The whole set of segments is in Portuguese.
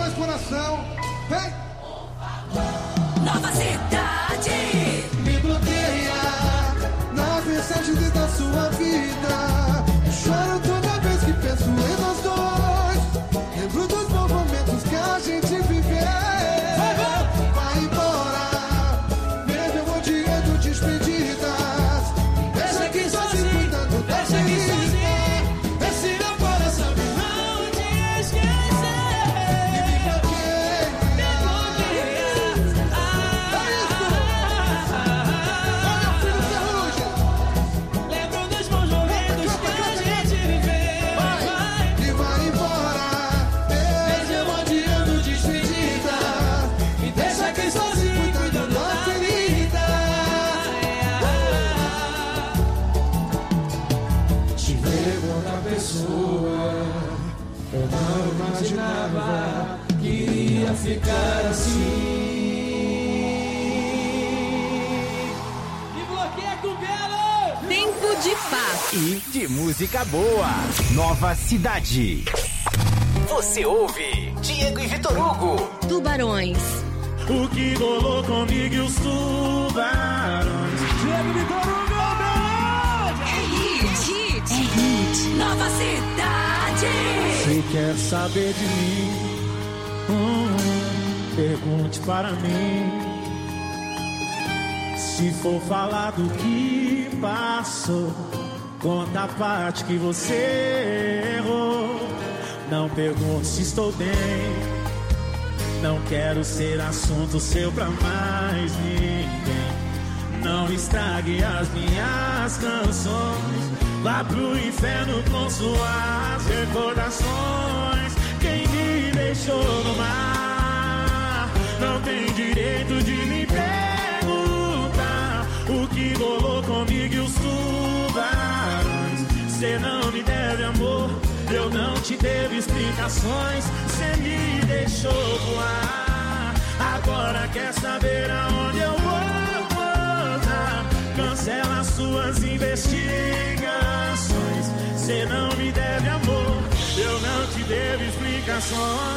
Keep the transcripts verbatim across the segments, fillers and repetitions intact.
mais coração. Vem! Nova Cidade. Me bloqueia nas mensagens da sua vida. Choro toda vez que penso em nós dois. Lembro dos bons momentos que a gente viveu. Vai embora, mesmo eu odiando despedidas. Deixa aqui sozinho, cuidando da deixa aqui vida. sozinho. Esse meu coração não te esquecer. Me bloqueia. Olha, filho Ferrugem. Lembro dos bons momentos que a gente viveu. Vai, E vai embora, mesmo eu odiando despedida. Me deixa aqui sozinho, cuidando da ferida. te ver com outra pessoa. Eu não imaginava Que iria ficar assim. Me bloqueia com Belo. Tempo de paz. E de música boa. Nova Cidade. Você ouve Diego e Vitor Hugo. Tubarões. O que rolou comigo e os tubarões. Diego e Vitor Hugo, É hit. Hit. É hit. Nova Cidade. Se quer saber de mim, hum, pergunte para mim. Se for falar do que passou, conta a parte que você errou. Não pergunte se estou bem, não quero ser assunto seu pra mais ninguém. Não estrague as minhas canções, vá pro inferno com suas recordações. Quem me deixou no mar não tem direito de me perguntar o que rolou comigo e os tubarões. Cê não me deve amor, eu não te devo explicações. Cê me deixou voar, agora quer saber aonde eu vou. Cancela suas investigações. Cê não me deve amor, eu não te devo explicações.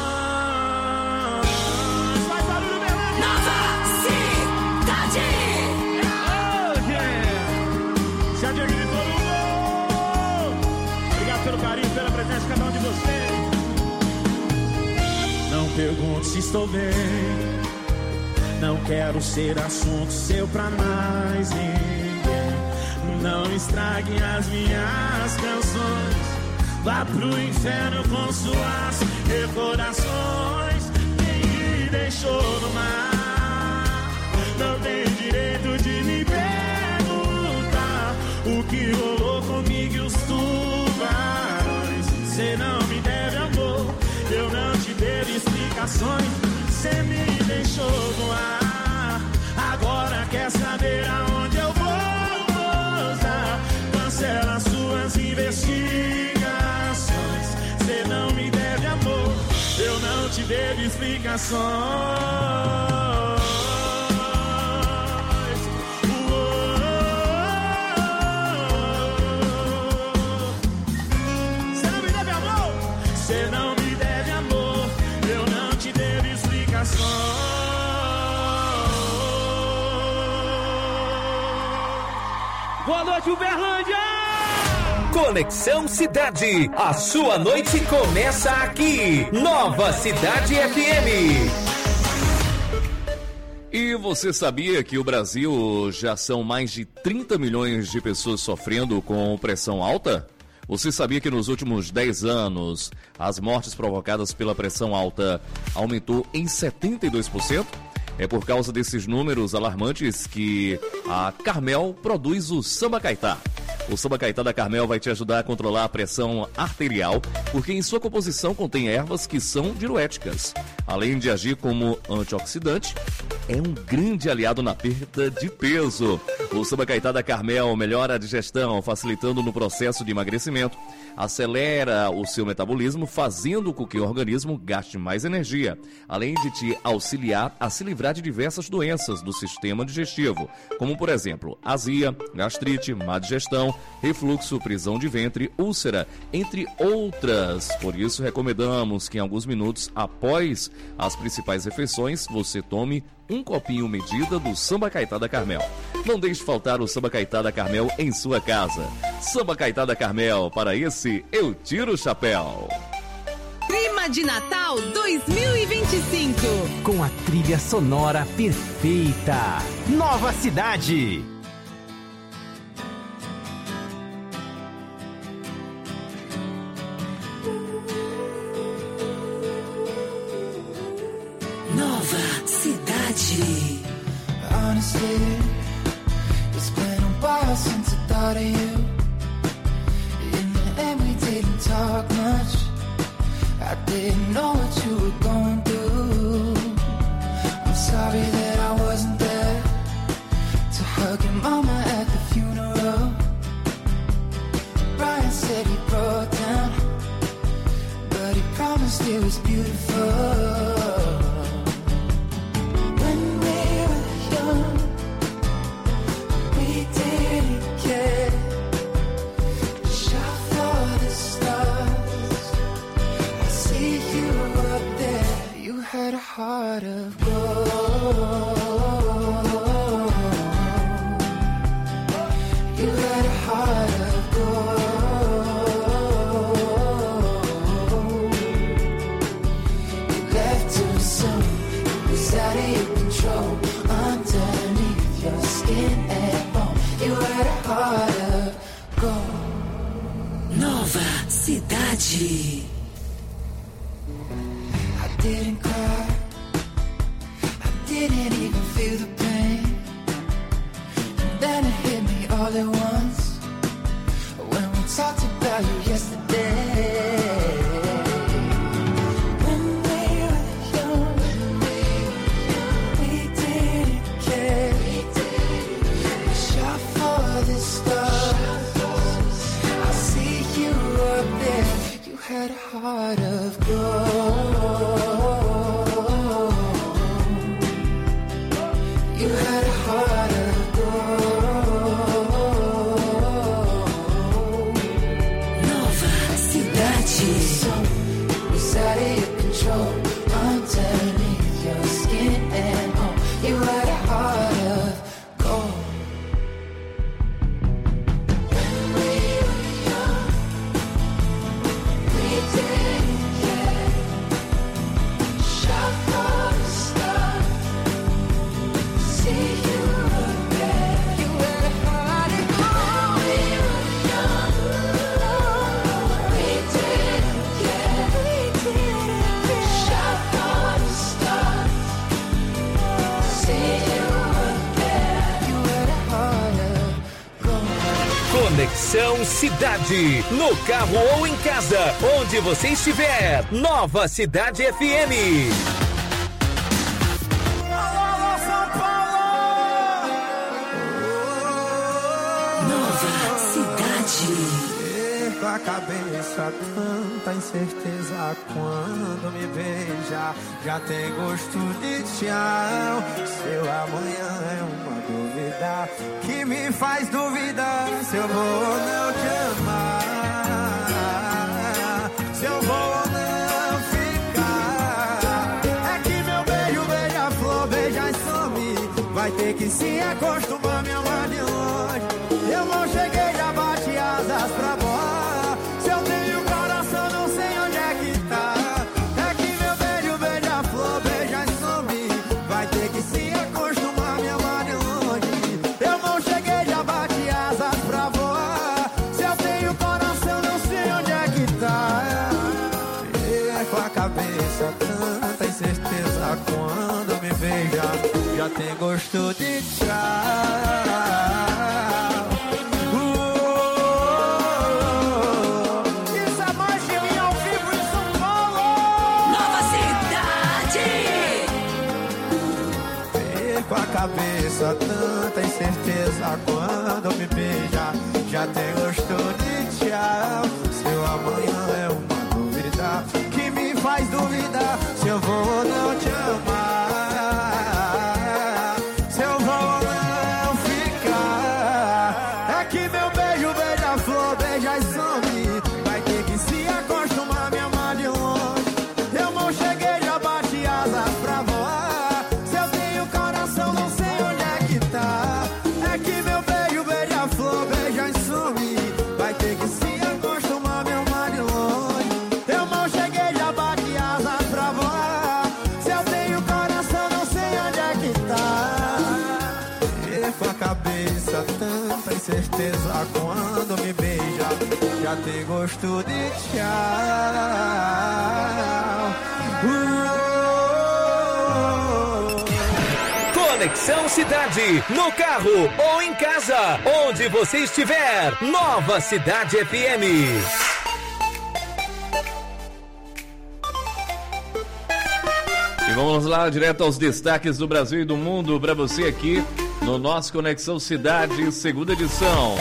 Faz barulho, meu irmão. Nova Cidade. Oh, yeah. Já Diego e todo mundo. Obrigado pelo carinho, pela presença de cada um de vocês. Não pergunte se estou bem, não quero ser assunto seu pra mais ninguém. Não estrague as minhas canções, vá pro inferno com suas recordações. Quem me deixou no mar não tem direito de me perguntar o que rolou comigo e os tubarões. Cê não me deve amor, eu não te devo explicações. Cê me deixou no ar, agora quer saber aonde eu vou pousar. Cancela suas investigações. Cê não me deve amor, eu não te devo explicações. Cê não me deve amor, cê não me deve amor, eu não te devo explicações. Boa noite, Uberlândia! Conexão Cidade. A sua noite começa aqui. Nova Cidade F M. E você sabia que o Brasil já são mais de trinta milhões de pessoas sofrendo com pressão alta? Você sabia que nos últimos dez anos as mortes provocadas pela pressão alta aumentou em setenta e dois por cento? É por causa desses números alarmantes que a Carmel produz o Samba Caetá. O Samba Caetá da Carmel vai te ajudar a controlar a pressão arterial, porque em sua composição contém ervas que são diuréticas. Além de agir como antioxidante, é um grande aliado na perda de peso. O Samba Caetá da Carmel melhora a digestão, facilitando no processo de emagrecimento. Acelera o seu metabolismo, fazendo com que o organismo gaste mais energia, além de te auxiliar a se livrar de diversas doenças do sistema digestivo, como, por exemplo, azia, gastrite, má digestão, refluxo, prisão de ventre, úlcera, entre outras. Por isso, recomendamos que em alguns minutos após As principais refeições, você tome um copinho medida do Samba Caetá da Carmel. Não deixe faltar o Samba Caetá da Carmel em sua casa. Samba Caetá da Carmel, para esse eu tiro o chapéu. Clima de Natal dois mil e vinte e cinco. Com a trilha sonora perfeita. Nova Cidade. Nova Cidade. Honestly, it's been a while since I thought of you. In the end, we didn't talk much. I didn't know what you were going through. I'm sorry that I wasn't there to hug your mama at the funeral. Brian said he broke down, but he promised it was beautiful. Had a heart of gold. You had a heart of gold. You left too soon. It was out of your control. Underneath your skin and bone, you had a heart of gold. Nova Cidade. I didn't cry, I didn't even feel the pain. And then it hit me all at once, when we talked about you yesterday. When we were young, we didn't care. We shot for the stars. I see you up there. You had a heart of gold. You had a heart of gold. Nova Cidade. So it was out of your control. Underneath your skin and home, you had a heart of gold. When we were young, we didn't care. Shot for the stars. See you up there. You had a heart of gold. We were young, we didn't care. We didn't care. Shot for the stars. See you up there. You had a heart of gold. Conexão Cidade. No carro ou em casa, onde você estiver. Nova Cidade F M. Nova Cidade. Perco a cabeça, tanta incerteza quando me beija. Já tem gosto de tchau. Seu amanhã é uma dúvida que me faz duvidar se eu vou ou não te amar, se eu vou ou não ficar. É que meu beijo, beija-flor, beija e some. Vai ter que se acostumar, me amar de longe. Eu não cheguei, já bate asas pra voar. Se eu tenho coração, não sei onde é que tá. É que meu beijo, beija-flor, beija e some. Vai ter que se acostumar, me amar de longe. Eu não cheguei, já bate asas pra voar. Se eu tenho coração, não sei onde é que tá. É com a cabeça, tanta incerteza quando me beija. Já tem gosto de tchau. Cabeça, tanta incerteza quando me beija. Já tem gosto de tchau. Seu amanhã é uma dúvida que me faz duvidar se eu vou ou não te amar, se eu vou ou não ficar. É que meu beijo, beija-flor, beija e some. Vai ter que se acostumar, me amar de longe. Eu não cheguei, já bate a deixa tanta incerteza quando me beija. Já tem gosto de tchau. Conexão Cidade, no carro ou em casa, onde você estiver. Nova Cidade F M. E vamos lá, direto aos destaques do Brasil e do mundo, para você aqui no nosso Conexão Cidade, segunda edição.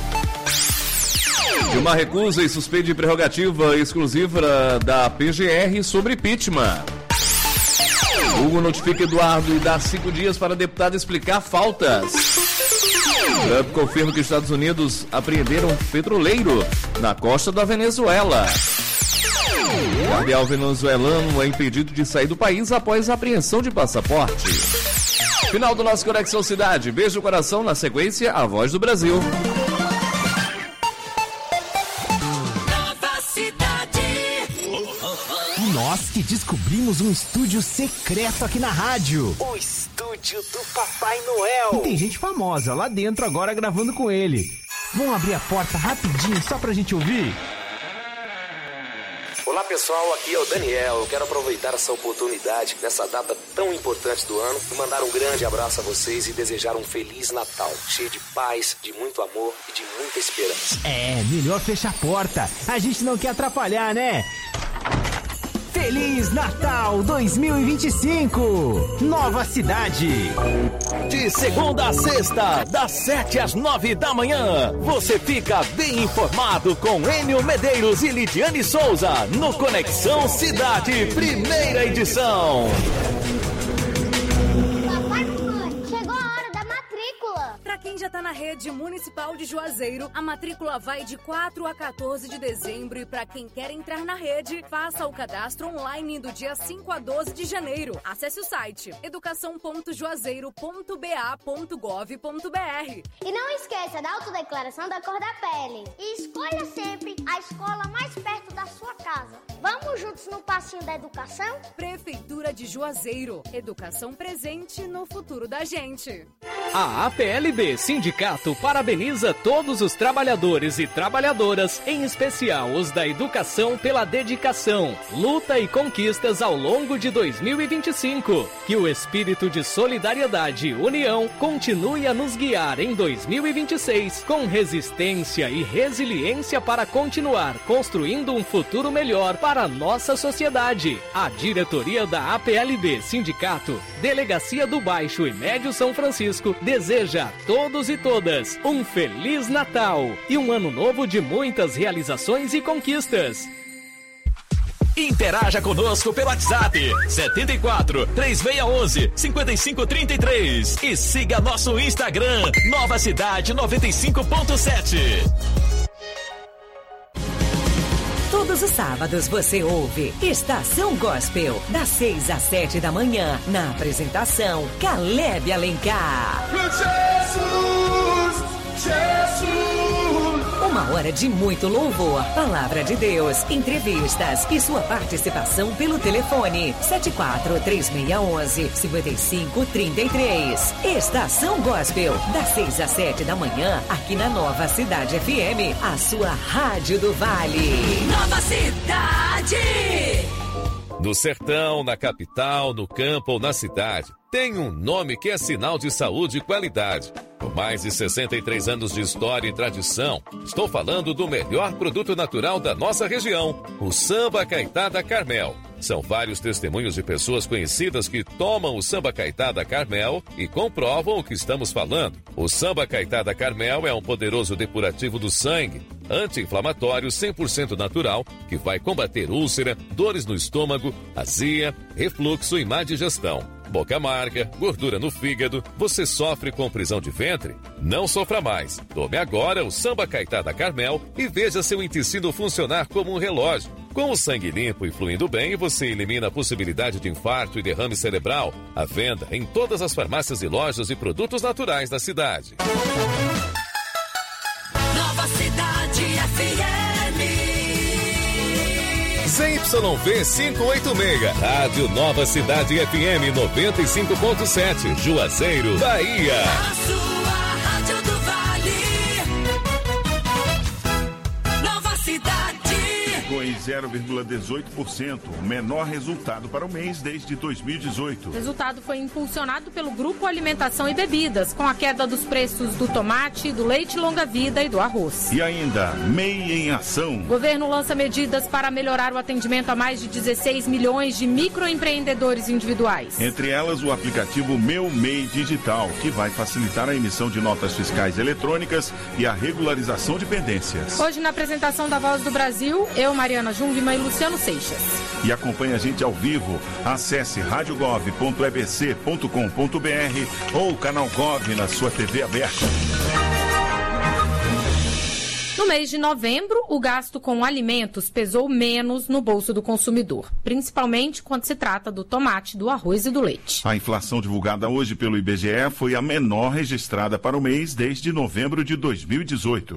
De uma recusa e suspende prerrogativa exclusiva da P G R sobre impeachment. Hugo notifica Eduardo e dá cinco dias para deputado explicar faltas. Trump confirma que os Estados Unidos apreenderam um petroleiro na costa da Venezuela. O cardeal venezuelano é impedido de sair do país após a apreensão de passaporte. Final do nosso Conexão Cidade. Beijo no coração, na sequência, a voz do Brasil. Nós que descobrimos um estúdio secreto aqui na rádio. O estúdio do Papai Noel. E tem gente famosa lá dentro agora gravando com ele. Vamos abrir a porta rapidinho só pra gente ouvir? Olá pessoal, aqui é o Daniel. Eu quero aproveitar essa oportunidade nessa data tão importante do ano e mandar um grande abraço a vocês e desejar um Feliz Natal, cheio de paz, de muito amor e de muita esperança. É, melhor fechar a porta. A gente não quer atrapalhar, né? Feliz Natal dois mil e vinte e cinco! Nova Cidade! De segunda a sexta, das sete às nove da manhã, você fica bem informado com Enio Medeiros e Lidiane Souza no Conexão Cidade, primeira edição. Papai, mamãe, chegou a hora da matrícula. Pra quem já tá na rede municipal de Juazeiro, a matrícula vai de quatro a quatorze de dezembro e pra quem quer entrar na rede, faça o cadastro online do dia cinco a doze de janeiro. Acesse o site educação ponto juazeiro ponto b a ponto gov ponto b r. E não esqueça da autodeclaração da cor da pele. E escolha sempre a escola mais perto da sua casa. Vamos juntos no passinho da educação? Prefeitura de Juazeiro. Educação presente no futuro da gente. A A P L B Sindicato parabeniza todos os trabalhadores e trabalhadoras, em especial os da educação, pela dedicação, luta e conquistas ao longo de dois mil e vinte e cinco. Que o espírito de solidariedade e união continue a nos guiar em dois mil e vinte e seis, com resistência e resiliência para continuar construindo um futuro melhor para a nossa sociedade. A diretoria da A P L B Sindicato, Delegacia do Baixo e Médio São Francisco, deseja a todos e todas um Feliz Natal e um ano novo de muitas realizações e conquistas. Interaja conosco pelo WhatsApp setenta e quatro, três seis um um, cinco cinco três três e siga nosso Instagram Nova Cidade noventa e cinco ponto sete. Todos os sábados você ouve Estação Gospel, das seis às sete da manhã, na apresentação Caleb Alencar. Jesus, Jesus. Uma hora de muito louvor, palavra de Deus, entrevistas e sua participação pelo telefone sete quatro, três seis um um, cinco cinco três três. Estação Gospel, das seis às sete da manhã, aqui na Nova Cidade F M, a sua rádio do Vale. Nova Cidade! No sertão, na capital, no campo ou na cidade, tem um nome que é sinal de saúde e qualidade. Com mais de sessenta e três anos de história e tradição, estou falando do melhor produto natural da nossa região, o Samba Caetá da Carmel. São vários testemunhos de pessoas conhecidas que tomam o Samba Caetá da Carmel e comprovam o que estamos falando. O Samba Caetá da Carmel é um poderoso depurativo do sangue, anti-inflamatório cem por cento natural, que vai combater úlcera, dores no estômago, azia, refluxo e má digestão. Boca amarga, gordura no fígado, você sofre com prisão de ventre? Não sofra mais. Tome agora o Samba Caetá da Carmel e veja seu intestino funcionar como um relógio. Com o sangue limpo e fluindo bem, você elimina a possibilidade de infarto e derrame cerebral. À venda em todas as farmácias e lojas de produtos naturais da cidade. Nova Cidade F M. Z Y V quinhentos e oitenta e seis, Rádio Nova Cidade F M noventa e cinco ponto sete, Juazeiro, Bahia. A sua rádio do Vale. zero vírgula dezoito por cento, o menor resultado para o mês desde dois mil e dezoito. O resultado foi impulsionado pelo Grupo Alimentação e Bebidas, com a queda dos preços do tomate, do leite longa-vida e do arroz. E ainda, M E I em ação. O governo lança medidas para melhorar o atendimento a mais de dezesseis milhões de microempreendedores individuais. Entre elas, o aplicativo Meu M E I Digital, que vai facilitar a emissão de notas fiscais eletrônicas e a regularização de pendências. Hoje, na apresentação da Voz do Brasil, eu, Mariana Jungmann e Luciano Seixas. E acompanhe a gente ao vivo. Acesse rádio gov ponto e b c ponto com ponto b r ou o canal Gov na sua T V aberta. No mês de novembro, o gasto com alimentos pesou menos no bolso do consumidor, principalmente quando se trata do tomate, do arroz e do leite. A inflação divulgada hoje pelo I B G E foi a menor registrada para o mês desde novembro de dois mil e dezoito.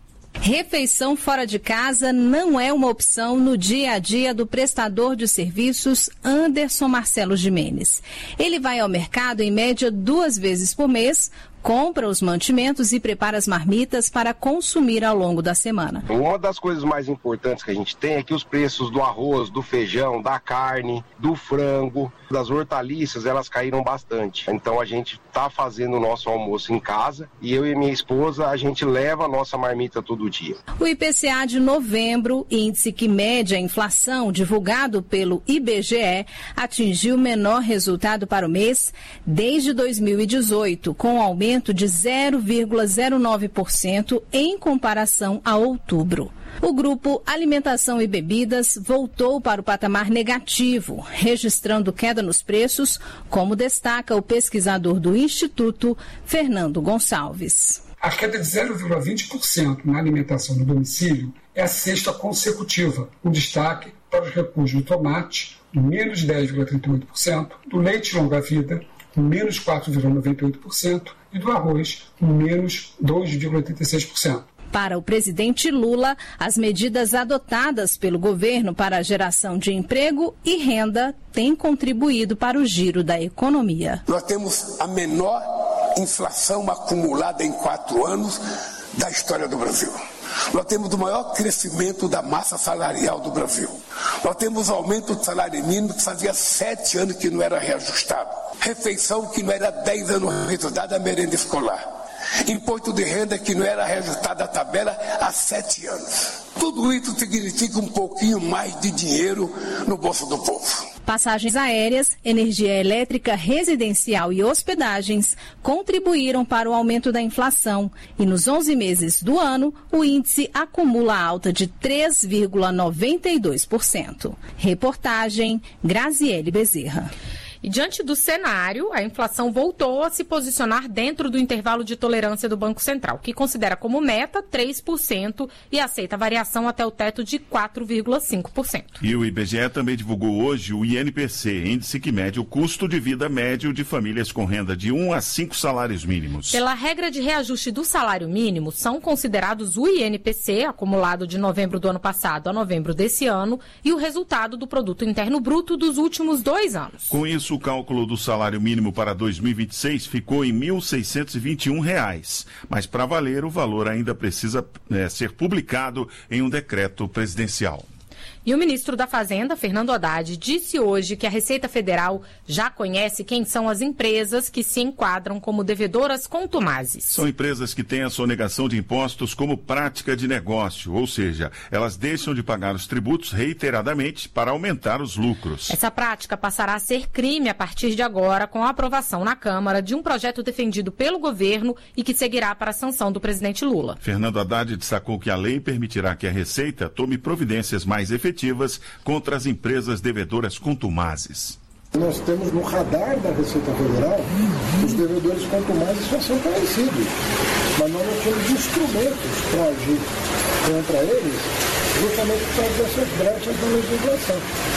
Refeição fora de casa não é uma opção no dia a dia do prestador de serviços Anderson Marcelo Jimenez. Ele vai ao mercado em média duas vezes por mês, compra os mantimentos e prepara as marmitas para consumir ao longo da semana. Uma das coisas mais importantes que a gente tem é que os preços do arroz, do feijão, da carne, do frango, das hortaliças, elas caíram bastante. Então a gente está fazendo o nosso almoço em casa e eu e minha esposa, a gente leva a nossa marmita todo dia. O I P C A de novembro, índice que mede a inflação divulgado pelo I B G E, atingiu o menor resultado para o mês desde dois mil e dezoito, com um aumento de zero vírgula zero nove por cento em comparação a outubro. O grupo Alimentação e Bebidas voltou para o patamar negativo, registrando queda nos preços, como destaca o pesquisador do Instituto, Fernando Gonçalves. A queda de zero vírgula vinte por cento na alimentação no domicílio é a sexta consecutiva, com destaque para os recuos do tomate, menos dez vírgula trinta e oito por cento, do leite longa-vida, menos quatro vírgula noventa e oito por cento, e do arroz, menos dois vírgula oitenta e seis por cento. Para o presidente Lula, as medidas adotadas pelo governo para a geração de emprego e renda têm contribuído para o giro da economia. Nós temos a menor inflação acumulada em quatro anos da história do Brasil. Nós temos o maior crescimento da massa salarial do Brasil. Nós temos aumento do salário mínimo que fazia sete anos que não era reajustado. Refeição que não era dez anos reajustada a merenda escolar. Imposto de renda que não era reajustado a tabela há sete anos. Tudo isso significa um pouquinho mais de dinheiro no bolso do povo. Passagens aéreas, energia elétrica residencial e hospedagens contribuíram para o aumento da inflação. E nos onze meses do ano, o índice acumula alta de três vírgula noventa e dois por cento. Reportagem Graziele Bezerra. E diante do cenário, a inflação voltou a se posicionar dentro do intervalo de tolerância do Banco Central, que considera como meta três por cento e aceita a variação até o teto de quatro vírgula cinco por cento. E o I B G E também divulgou hoje o I N P C, índice que mede o custo de vida médio de famílias com renda de um a cinco salários mínimos. Pela regra de reajuste do salário mínimo, são considerados o I N P C, acumulado de novembro do ano passado a novembro desse ano, e o resultado do Produto Interno Bruto dos últimos dois anos. Com isso, o cálculo do salário mínimo para dois mil e vinte e seis ficou em mil seiscentos e vinte e um reais. Mas para valer, o valor ainda precisa é, ser publicado em um decreto presidencial. E o ministro da Fazenda, Fernando Haddad, disse hoje que a Receita Federal já conhece quem são as empresas que se enquadram como devedoras contumazes. São empresas que têm a sonegação de impostos como prática de negócio, ou seja, elas deixam de pagar os tributos reiteradamente para aumentar os lucros. Essa prática passará a ser crime a partir de agora, com a aprovação na Câmara de um projeto defendido pelo governo e que seguirá para a sanção do presidente Lula. Fernando Haddad destacou que a lei permitirá que a Receita tome providências mais efetivas contra as empresas devedoras contumazes. Nós temos no radar da Receita Federal, os devedores contumazes já são conhecidos, mas nós não temos instrumentos para agir contra eles, justamente por causa dessas brechas na legislação.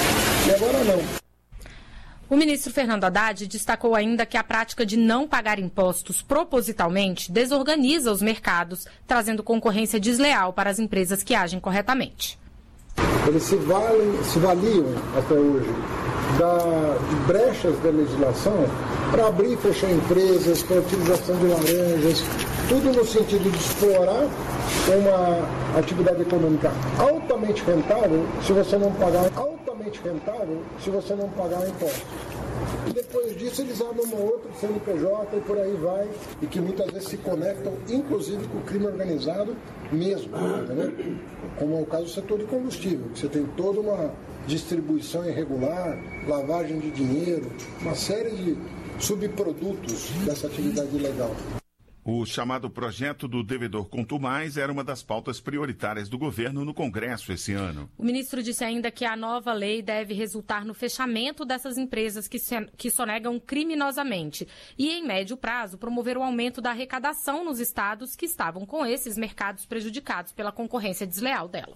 E agora não. O ministro Fernando Haddad destacou ainda que a prática de não pagar impostos propositalmente desorganiza os mercados, trazendo concorrência desleal para as empresas que agem corretamente. Eles se, valem, se valiam até hoje da, de brechas da legislação para abrir e fechar empresas, para a utilização de laranjas, tudo no sentido de explorar uma atividade econômica altamente altamente rentável se você não pagar altamente rentável se você não pagar imposto. E depois disso eles abrem uma outra C N P J e por aí vai, e que muitas vezes se conectam, inclusive com o crime organizado mesmo, entendeu? Como é o caso do setor de combustível, que você tem toda uma distribuição irregular, lavagem de dinheiro, uma série de subprodutos dessa atividade ilegal. O chamado projeto do devedor contumaz era uma das pautas prioritárias do governo no Congresso esse ano. O ministro disse ainda que a nova lei deve resultar no fechamento dessas empresas que, se, que sonegam criminosamente e, em médio prazo, promover o aumento da arrecadação nos estados que estavam com esses mercados prejudicados pela concorrência desleal delas.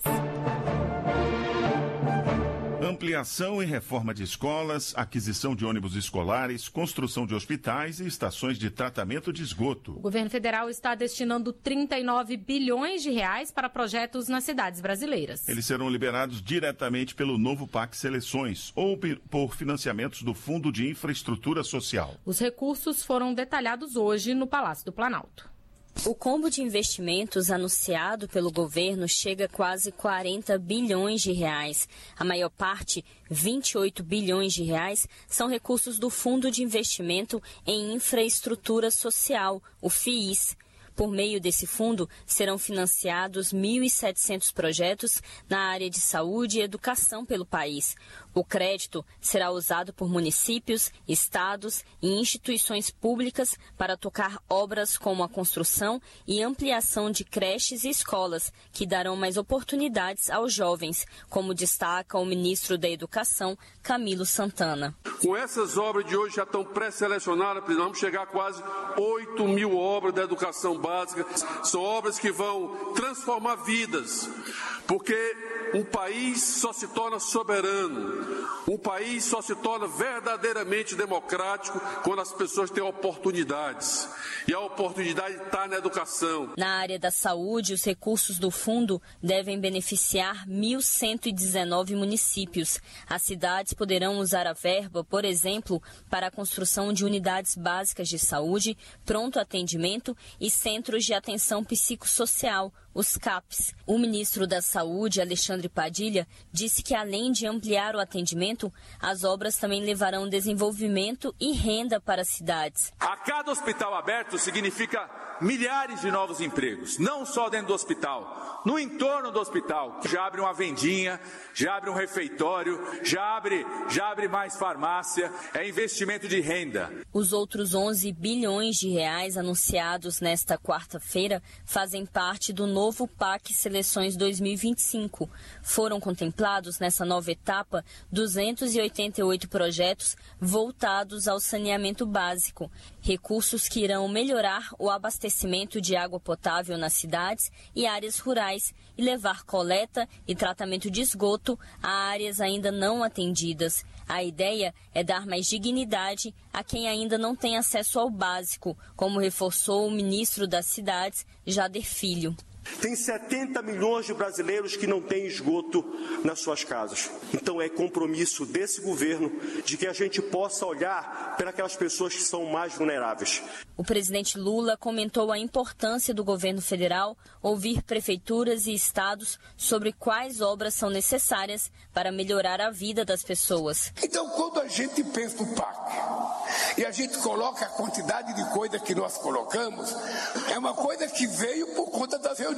Ampliação e reforma de escolas, aquisição de ônibus escolares, construção de hospitais e estações de tratamento de esgoto. O governo federal está destinando trinta e nove bilhões de reais para projetos nas cidades brasileiras. Eles serão liberados diretamente pelo novo P A C Seleções ou por financiamentos do Fundo de Infraestrutura Social. Os recursos foram detalhados hoje no Palácio do Planalto. O combo de investimentos anunciado pelo governo chega a quase quarenta bilhões de reais. A maior parte, vinte e oito bilhões de reais, são recursos do Fundo de Investimento em Infraestrutura Social, o F I I S. Por meio desse fundo, serão financiados mil e setecentos projetos na área de saúde e educação pelo país. O crédito será usado por municípios, estados e instituições públicas para tocar obras como a construção e ampliação de creches e escolas, que darão mais oportunidades aos jovens, como destaca o ministro da Educação, Camilo Santana. Com essas obras de hoje já estão pré-selecionadas, vamos chegar a quase oito mil obras da educação básica. São obras que vão transformar vidas, porque um país só se torna soberano, um país só se torna verdadeiramente democrático quando as pessoas têm oportunidades. E a oportunidade está na educação. Na área da saúde, os recursos do fundo devem beneficiar mil cento e dezenove municípios. As cidades poderão usar a verba, por exemplo, para a construção de unidades básicas de saúde, pronto atendimento e centros de atenção psicossocial, os C A Ps. O ministro da Saúde, Alexandre Padilha, disse que além de ampliar o atendimento, as obras também levarão desenvolvimento e renda para as cidades. A cada hospital aberto significa milhares de novos empregos, não só dentro do hospital, no entorno do hospital. Já abre uma vendinha, já abre um refeitório, já abre, já abre mais farmácia, é investimento de renda. Os outros onze bilhões de reais anunciados nesta quarta-feira fazem parte do novo P A C Seleções dois mil e vinte e cinco. Foram contemplados nessa nova etapa duzentos e oitenta e oito projetos voltados ao saneamento básico, recursos que irão melhorar o abastecimento de água potável nas cidades e áreas rurais e levar coleta e tratamento de esgoto a áreas ainda não atendidas. A ideia é dar mais dignidade a quem ainda não tem acesso ao básico, como reforçou o ministro das Cidades, Jader Filho. Tem setenta milhões de brasileiros que não têm esgoto nas suas casas. Então é compromisso desse governo de que a gente possa olhar para aquelas pessoas que são mais vulneráveis. O presidente Lula comentou a importância do governo federal ouvir prefeituras e estados sobre quais obras são necessárias para melhorar a vida das pessoas. Então, quando a gente pensa no P A C e a gente coloca a quantidade de coisa que nós colocamos, é uma coisa que veio por conta das reuniões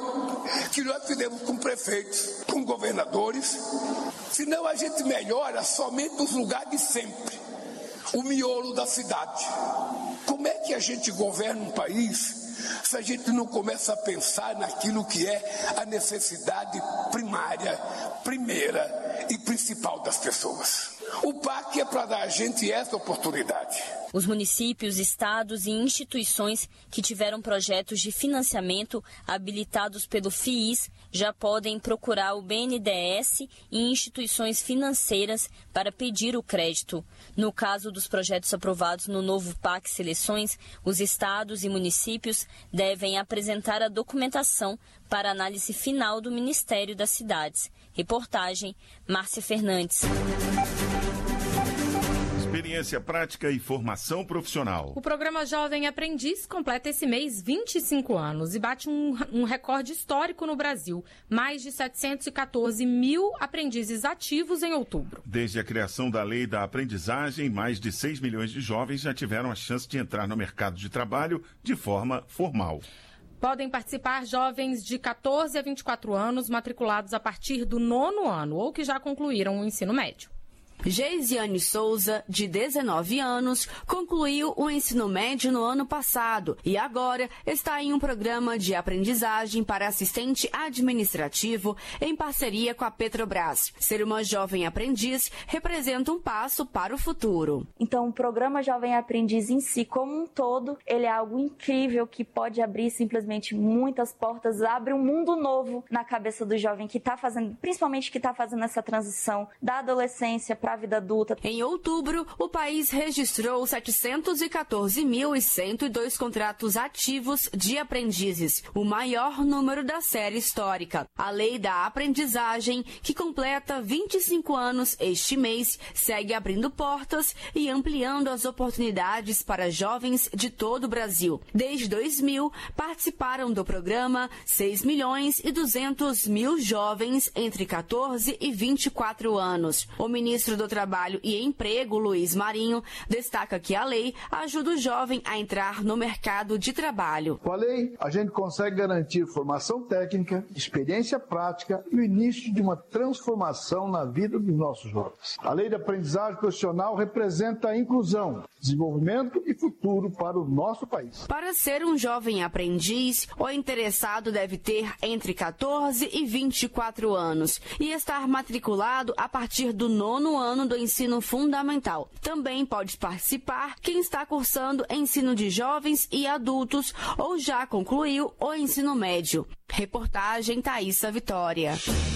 que nós fizemos com prefeitos, com governadores. Senão a gente melhora somente os lugares de sempre, o miolo da cidade. Como é que a gente governa um país se a gente não começa a pensar naquilo que é a necessidade primária, primeira e principal das pessoas? O P A C é para dar a gente essa oportunidade. Os municípios, estados e instituições que tiveram projetos de financiamento habilitados pelo F I I S já podem procurar o B N D E S e instituições financeiras para pedir o crédito. No caso dos projetos aprovados no novo P A C Seleções, os estados e municípios devem apresentar a documentação para análise final do Ministério das Cidades. Reportagem, Márcia Fernandes. Experiência prática e formação profissional. O programa Jovem Aprendiz completa esse mês vinte e cinco anos e bate um, um recorde histórico no Brasil. Mais de setecentos e quatorze mil aprendizes ativos em outubro. Desde a criação da Lei da Aprendizagem, mais de seis milhões de jovens já tiveram a chance de entrar no mercado de trabalho de forma formal. Podem participar jovens de catorze a vinte e quatro anos, matriculados a partir do nono ano ou que já concluíram o ensino médio. Geisiane Souza, de dezenove anos, concluiu o ensino médio no ano passado e agora está em um programa de aprendizagem para assistente administrativo em parceria com a Petrobras. Ser uma jovem aprendiz representa um passo para o futuro. Então, o programa Jovem Aprendiz em si, como um todo, ele é algo incrível que pode abrir simplesmente muitas portas, abre um mundo novo na cabeça do jovem que está fazendo, principalmente que está fazendo essa transição da adolescência para a vida adulta. Em outubro, o país registrou setecentos e quatorze mil e cento e dois contratos ativos de aprendizes, o maior número da série histórica. A Lei da Aprendizagem, que completa vinte e cinco anos este mês, segue abrindo portas e ampliando as oportunidades para jovens de todo o Brasil. Desde dois mil, participaram do programa seis milhões e duzentos mil jovens entre catorze e vinte e quatro anos. O ministro do Trabalho e Emprego, Luiz Marinho, destaca que a lei ajuda o jovem a entrar no mercado de trabalho. Com a lei, a gente consegue garantir formação técnica, experiência prática e o início de uma transformação na vida dos nossos jovens. A lei de aprendizagem profissional representa a inclusão, desenvolvimento e futuro para o nosso país. Para ser um jovem aprendiz, o interessado deve ter entre catorze e vinte e quatro anos e estar matriculado a partir do nono ano do ensino fundamental. Também pode participar quem está cursando ensino de jovens e adultos ou já concluiu o ensino médio. Reportagem Thaísa Vitória.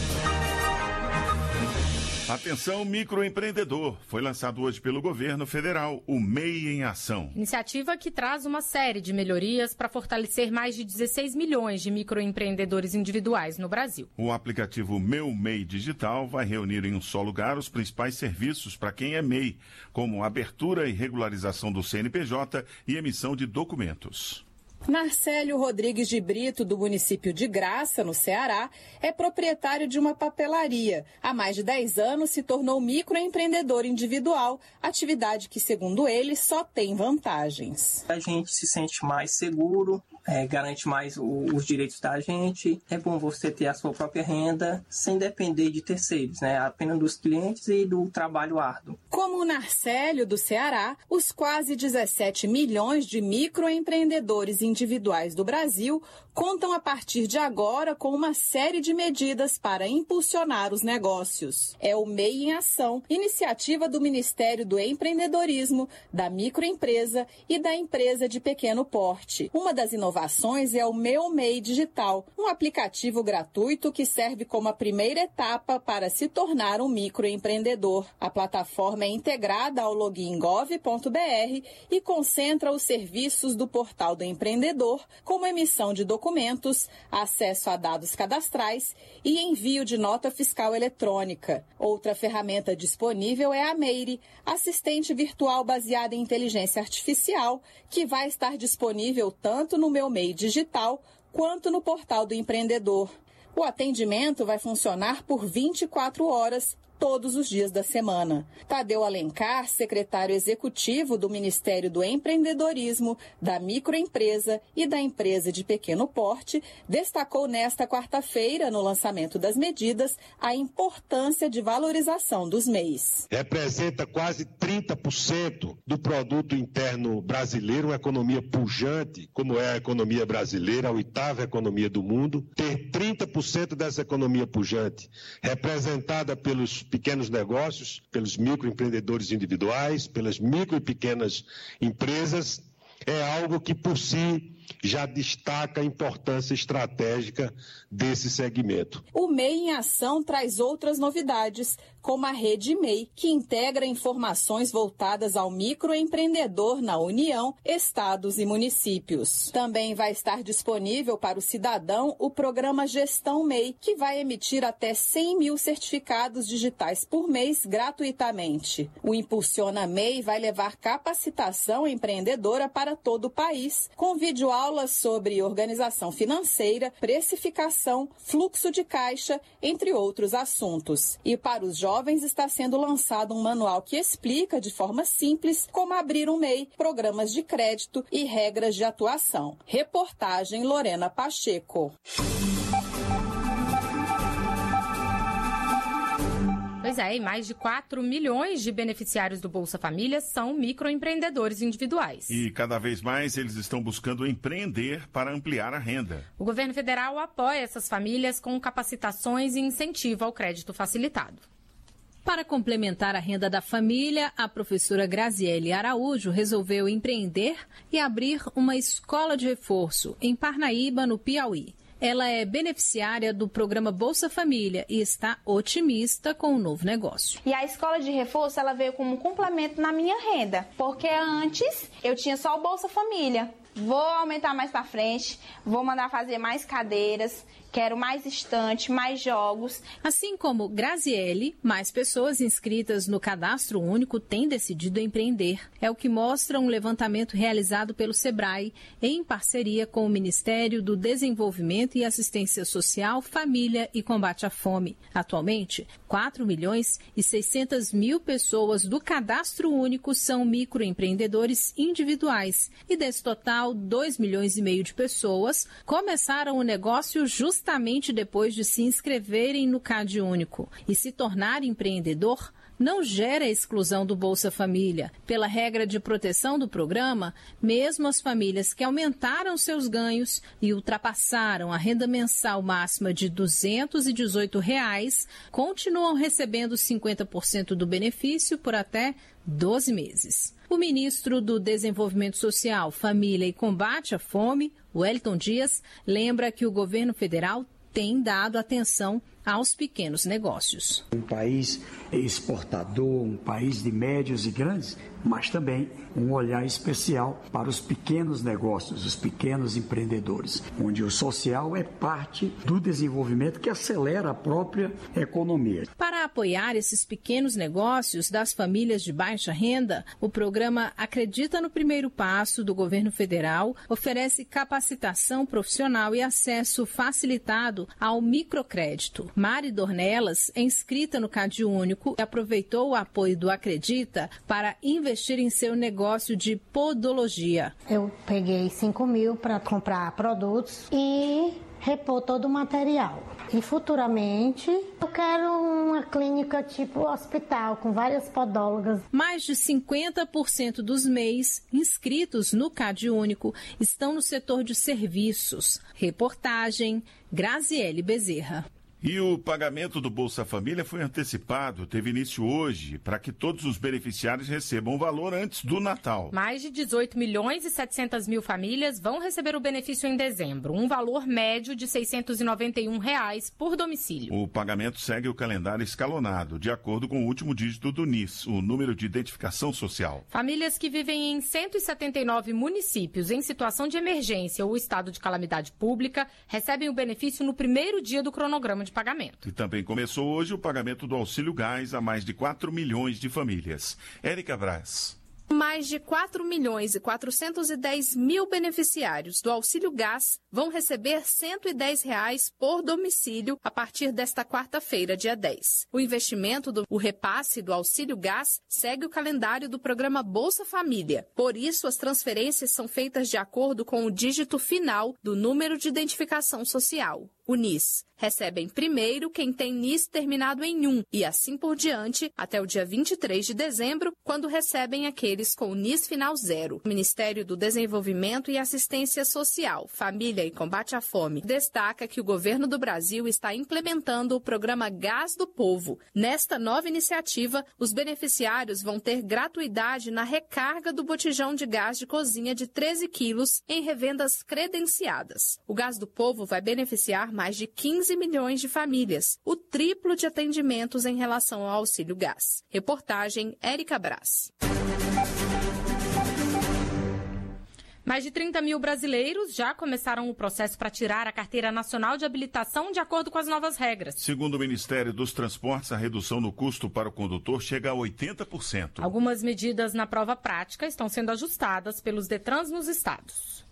Atenção, microempreendedor. Foi lançado hoje pelo governo federal o M E I em Ação. Iniciativa que traz uma série de melhorias para fortalecer mais de dezesseis milhões de microempreendedores individuais no Brasil. O aplicativo Meu M E I Digital vai reunir em um só lugar os principais serviços para quem é M E I, como abertura e regularização do C N P J e emissão de documentos. Narcélio Rodrigues de Brito, do município de Graça, no Ceará, é proprietário de uma papelaria. Há mais de dez anos se tornou microempreendedor individual, atividade que, segundo ele, só tem vantagens. A gente se sente mais seguro, é, garante mais o, os direitos da gente. É bom você ter a sua própria renda sem depender de terceiros, né? Apenas dos clientes e do trabalho árduo. Como o Narcélio, do Ceará, os quase dezessete milhões de microempreendedores individuais do Brasil contam a partir de agora com uma série de medidas para impulsionar os negócios. É o M E I em Ação, iniciativa do Ministério do Empreendedorismo, da microempresa e da empresa de pequeno porte. Uma das inovações é o Meu M E I Digital, um aplicativo gratuito que serve como a primeira etapa para se tornar um microempreendedor. A plataforma é integrada ao login gov ponto br e concentra os serviços do portal do empreendedor, como emissão de documentos, acesso a dados cadastrais e envio de nota fiscal eletrônica. Outra ferramenta disponível é a Meire, assistente virtual baseada em inteligência artificial, que vai estar disponível tanto no Meu M E I Digital quanto no portal do empreendedor. O atendimento vai funcionar por vinte e quatro horas, todos os dias da semana. Tadeu Alencar, secretário executivo do Ministério do Empreendedorismo, da Microempresa e da Empresa de Pequeno Porte, destacou nesta quarta-feira, no lançamento das medidas, a importância de valorização dos M E Is. Representa quase trinta por cento do produto interno brasileiro, uma economia pujante, como é a economia brasileira, a oitava economia do mundo. Ter trinta por cento dessa economia pujante representada pelos pequenos negócios, pelos microempreendedores individuais, pelas micro e pequenas empresas, é algo que por si já destaca a importância estratégica desse segmento. O M E I em Ação traz outras novidades, como a Rede M E I, que integra informações voltadas ao microempreendedor na União, estados e municípios. Também vai estar disponível para o cidadão o programa Gestão M E I, que vai emitir até cem mil certificados digitais por mês gratuitamente. O Impulsiona M E I vai levar capacitação empreendedora para todo o país, com videoaulas sobre organização financeira, precificação, fluxo de caixa, entre outros assuntos. E para os jovens está sendo lançado um manual que explica de forma simples como abrir um M E I, programas de crédito e regras de atuação. Reportagem Lorena Pacheco. Pois é, e mais de quatro milhões de beneficiários do Bolsa Família são microempreendedores individuais. E cada vez mais eles estão buscando empreender para ampliar a renda. O governo federal apoia essas famílias com capacitações e incentivo ao crédito facilitado. Para complementar a renda da família, a professora Graziele Araújo resolveu empreender e abrir uma escola de reforço em Parnaíba, no Piauí. Ela é beneficiária do programa Bolsa Família e está otimista com o novo negócio. E a escola de reforço, ela veio como um complemento na minha renda, porque antes eu tinha só o Bolsa Família. Vou aumentar mais para frente, vou mandar fazer mais cadeiras, quero mais estante, mais jogos. Assim como Graziele, mais pessoas inscritas no Cadastro Único têm decidido empreender. É o que mostra um levantamento realizado pelo Sebrae, em parceria com o Ministério do Desenvolvimento e Assistência Social, Família e Combate à Fome. Atualmente, quatro milhões e seiscentas mil pessoas do Cadastro Único são microempreendedores individuais. E desse total, dois milhões e meio de pessoas começaram o negócio justamente depois de se inscreverem no Cade Único. E se tornar empreendedor não gera exclusão do Bolsa Família. Pela regra de proteção do programa, mesmo as famílias que aumentaram seus ganhos e ultrapassaram a renda mensal máxima de duzentos e dezoito reais, continuam recebendo cinquenta por cento do benefício por até doze meses. O ministro do Desenvolvimento Social, Família e Combate à Fome, Wellington Dias, lembra que o governo federal tem dado atenção aos pequenos negócios. Um país exportador, um país de médios e grandes, mas também um olhar especial para os pequenos negócios, os pequenos empreendedores, onde o social é parte do desenvolvimento que acelera a própria economia. Para apoiar esses pequenos negócios das famílias de baixa renda, o programa Acredita no Primeiro Passo do governo federal oferece capacitação profissional e acesso facilitado ao microcrédito. Mari Dornelas é inscrita no Cade Único e aproveitou o apoio do Acredita para investir em seu negócio de podologia. Eu peguei cinco mil para comprar produtos e repor todo o material. E futuramente eu quero uma clínica tipo hospital com várias podólogas. Mais de cinquenta por cento dos M E Is inscritos no Cade Único estão no setor de serviços. Reportagem Graziele Bezerra. E o pagamento do Bolsa Família foi antecipado, teve início hoje, para que todos os beneficiários recebam o valor antes do Natal. Mais de dezoito milhões e setecentas mil famílias vão receber o benefício em dezembro, um valor médio de seiscentos e noventa e um reais por domicílio. O pagamento segue o calendário escalonado, de acordo com o último dígito do N I S, o número de identificação social. Famílias que vivem em cento e setenta e nove municípios em situação de emergência ou estado de calamidade pública recebem o benefício no primeiro dia do cronograma de pagamento. E também começou hoje o pagamento do Auxílio Gás a mais de quatro milhões de famílias. Érica Braz. Mais de quatro milhões e quatrocentos e dez mil beneficiários do Auxílio Gás vão receber cento e dez reais por domicílio a partir desta quarta-feira, dia dez. O investimento do o repasse do Auxílio Gás segue o calendário do programa Bolsa Família. Por isso, as transferências são feitas de acordo com o dígito final do número de identificação social. O N I S. Recebem primeiro quem tem N I S terminado em um e assim por diante até o dia vinte e três de dezembro, quando recebem aqueles com N I S final zero. O Ministério do Desenvolvimento e Assistência Social, Família e Combate à Fome destaca que o governo do Brasil está implementando o programa Gás do Povo. Nesta nova iniciativa, os beneficiários vão ter gratuidade na recarga do botijão de gás de cozinha de treze quilos em revendas credenciadas. O Gás do Povo vai beneficiar mais de quinze milhões de famílias, o triplo de atendimentos em relação ao auxílio gás. Reportagem Érica Brás. Mais de trinta mil brasileiros já começaram o processo para tirar a Carteira Nacional de Habilitação de acordo com as novas regras. Segundo o Ministério dos Transportes, a redução no custo para o condutor chega a oitenta por cento. Algumas medidas na prova prática estão sendo ajustadas pelos Detrans nos estados.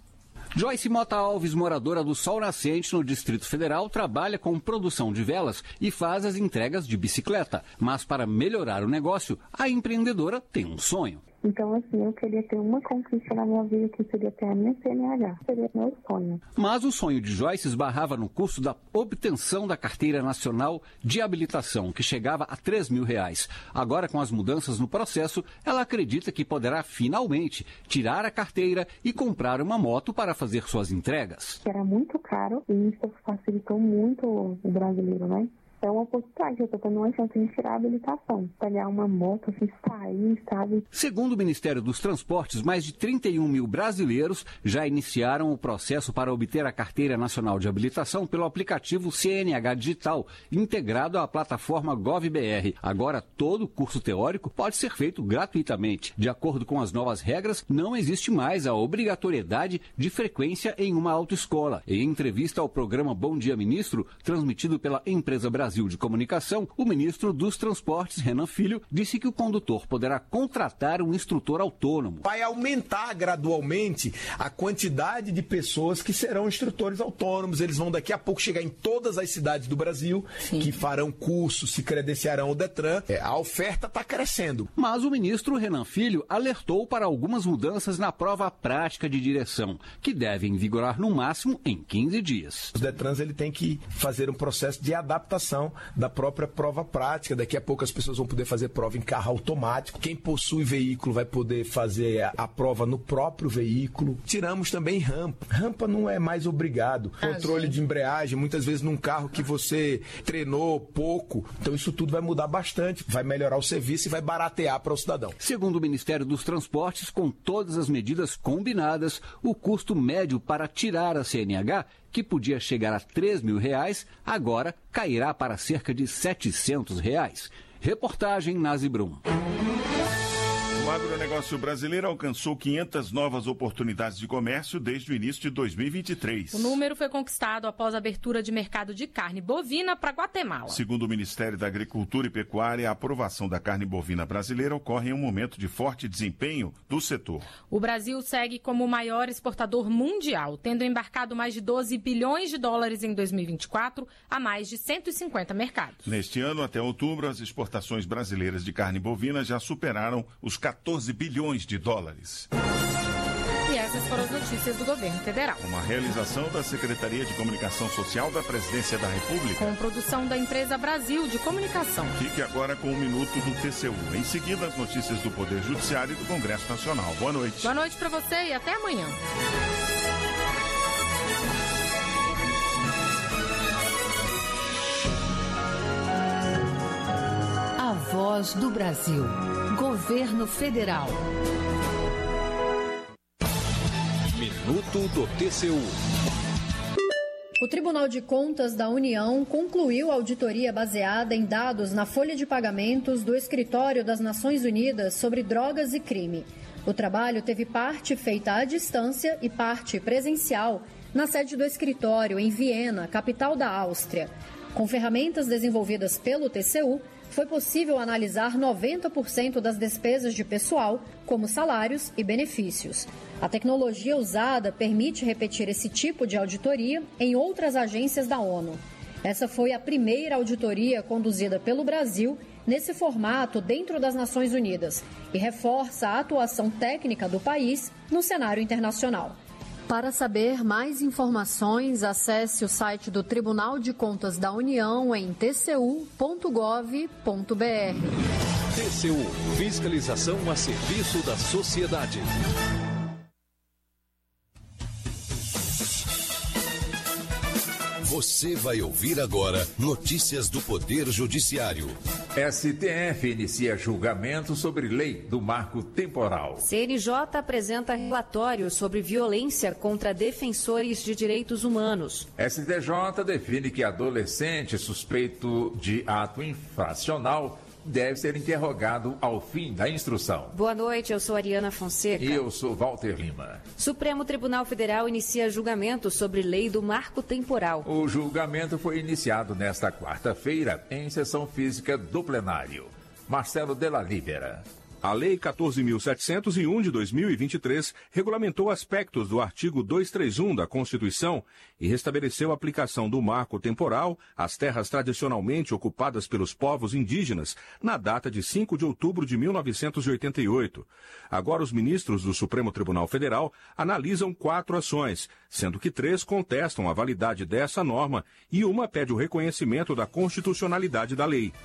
Joyce Mota Alves, moradora do Sol Nascente, no Distrito Federal, trabalha com produção de velas e faz as entregas de bicicleta. Mas para melhorar o negócio, a empreendedora tem um sonho. Então, assim, eu queria ter uma conquista na minha vida, que seria ter a minha C N H. Seria meu sonho. Mas o sonho de Joyce esbarrava no custo da obtenção da Carteira Nacional de Habilitação, que chegava a três mil reais. Agora, com as mudanças no processo, ela acredita que poderá finalmente tirar a carteira e comprar uma moto para fazer suas entregas. Era muito caro e isso facilitou muito o brasileiro, né? É uma oportunidade, eu estou tendo uma chance de tirar a habilitação, pegar uma moto, assim, sair, sabe? Segundo o Ministério dos Transportes, mais de trinta e um mil brasileiros já iniciaram o processo para obter a Carteira Nacional de Habilitação pelo aplicativo C N H Digital, integrado à plataforma GovBR. Agora, todo o curso teórico pode ser feito gratuitamente. De acordo com as novas regras, não existe mais a obrigatoriedade de frequência em uma autoescola. Em entrevista ao programa Bom Dia Ministro, transmitido pela Empresa Brasil de Comunicação, o ministro dos Transportes, Renan Filho, disse que o condutor poderá contratar um instrutor autônomo. Vai aumentar gradualmente a quantidade de pessoas que serão instrutores autônomos. Eles vão daqui a pouco chegar em todas as cidades do Brasil, Sim. que farão curso, se credenciarão ao Detran. É, a oferta está crescendo. Mas o ministro Renan Filho alertou para algumas mudanças na prova prática de direção, que devem vigorar no máximo em quinze dias. Os Detrans ele tem que fazer um processo de adaptação da própria prova prática. Daqui a pouco as pessoas vão poder fazer prova em carro automático. Quem possui veículo vai poder fazer a, a prova no próprio veículo. Tiramos também rampa. Rampa não é mais obrigado. Ah, Controle gente. de embreagem, muitas vezes num carro que você treinou pouco. Então isso tudo vai mudar bastante. Vai melhorar o serviço e vai baratear para o cidadão. Segundo o Ministério dos Transportes, com todas as medidas combinadas, o custo médio para tirar a C N H, que podia chegar a três mil reais, agora cairá para cerca de setecentos reais. Reportagem Nazi Brum. O agronegócio brasileiro alcançou quinhentas novas oportunidades de comércio desde o início de dois mil e vinte e três. O número foi conquistado após a abertura de mercado de carne bovina para Guatemala. Segundo o Ministério da Agricultura e Pecuária, a aprovação da carne bovina brasileira ocorre em um momento de forte desempenho do setor. O Brasil segue como o maior exportador mundial, tendo embarcado mais de doze bilhões de dólares em dois mil e vinte e quatro a mais de cento e cinquenta mercados. Neste ano, até outubro, as exportações brasileiras de carne bovina já superaram os quatorze bilhões de dólares. E essas foram as notícias do governo federal. Uma realização da Secretaria de Comunicação Social da Presidência da República. Com produção da empresa Brasil de Comunicação. Fique agora com o Minuto do T C U. Em seguida, as notícias do Poder Judiciário e do Congresso Nacional. Boa noite. Boa noite para você e até amanhã. A Voz do Brasil. Governo Federal. Minuto do T C U. O Tribunal de Contas da União concluiu a auditoria baseada em dados na folha de pagamentos do Escritório das Nações Unidas sobre Drogas e Crime. O trabalho teve parte feita à distância e parte presencial na sede do escritório em Viena, capital da Áustria. Com ferramentas desenvolvidas pelo T C U, foi possível analisar noventa por cento das despesas de pessoal, como salários e benefícios. A tecnologia usada permite repetir esse tipo de auditoria em outras agências da ONU. Essa foi a primeira auditoria conduzida pelo Brasil nesse formato dentro das Nações Unidas e reforça a atuação técnica do país no cenário internacional. Para saber mais informações, acesse o site do Tribunal de Contas da União em t c u ponto gov ponto b r. T C U, fiscalização a serviço da sociedade. Você vai ouvir agora notícias do Poder Judiciário. S T F inicia julgamento sobre lei do marco temporal. C N J apresenta relatório sobre violência contra defensores de direitos humanos. S T J define que adolescente suspeito de ato infracional deve ser interrogado ao fim da instrução. Boa noite, eu sou Ariana Fonseca. E eu sou Walter Lima. Supremo Tribunal Federal inicia julgamento sobre lei do marco temporal. O julgamento foi iniciado nesta quarta-feira em sessão física do plenário. Marcelo Della Libera. A Lei quatorze mil setecentos e um de dois mil e vinte e três regulamentou aspectos do artigo duzentos e trinta e um da Constituição e restabeleceu a aplicação do marco temporal às terras tradicionalmente ocupadas pelos povos indígenas na data de cinco de outubro de mil novecentos e oitenta e oito. Agora, os ministros do Supremo Tribunal Federal analisam quatro ações, sendo que três contestam a validade dessa norma e uma pede o reconhecimento da constitucionalidade da lei.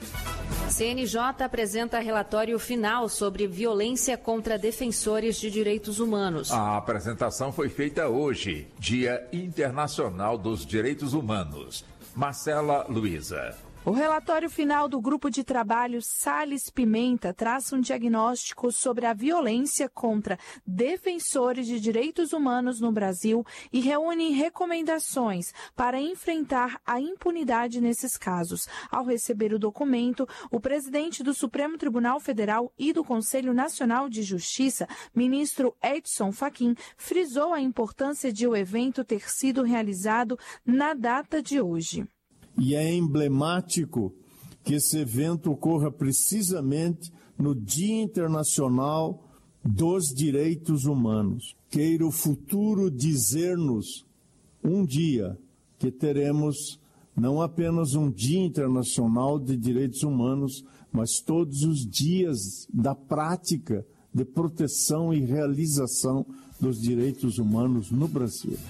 C N J apresenta relatório final sobre violência contra defensores de direitos humanos. A apresentação foi feita hoje, Dia Internacional dos Direitos Humanos. Marcela Luiza. O relatório final do Grupo de Trabalho Salles Pimenta traça um diagnóstico sobre a violência contra defensores de direitos humanos no Brasil e reúne recomendações para enfrentar a impunidade nesses casos. Ao receber o documento, o presidente do Supremo Tribunal Federal e do Conselho Nacional de Justiça, ministro Edson Fachin, frisou a importância de o evento ter sido realizado na data de hoje. E é emblemático que esse evento ocorra precisamente no Dia Internacional dos Direitos Humanos. Queira o futuro dizer-nos um dia que teremos não apenas um Dia Internacional de Direitos Humanos, mas todos os dias da prática de proteção e realização dos direitos humanos no Brasil.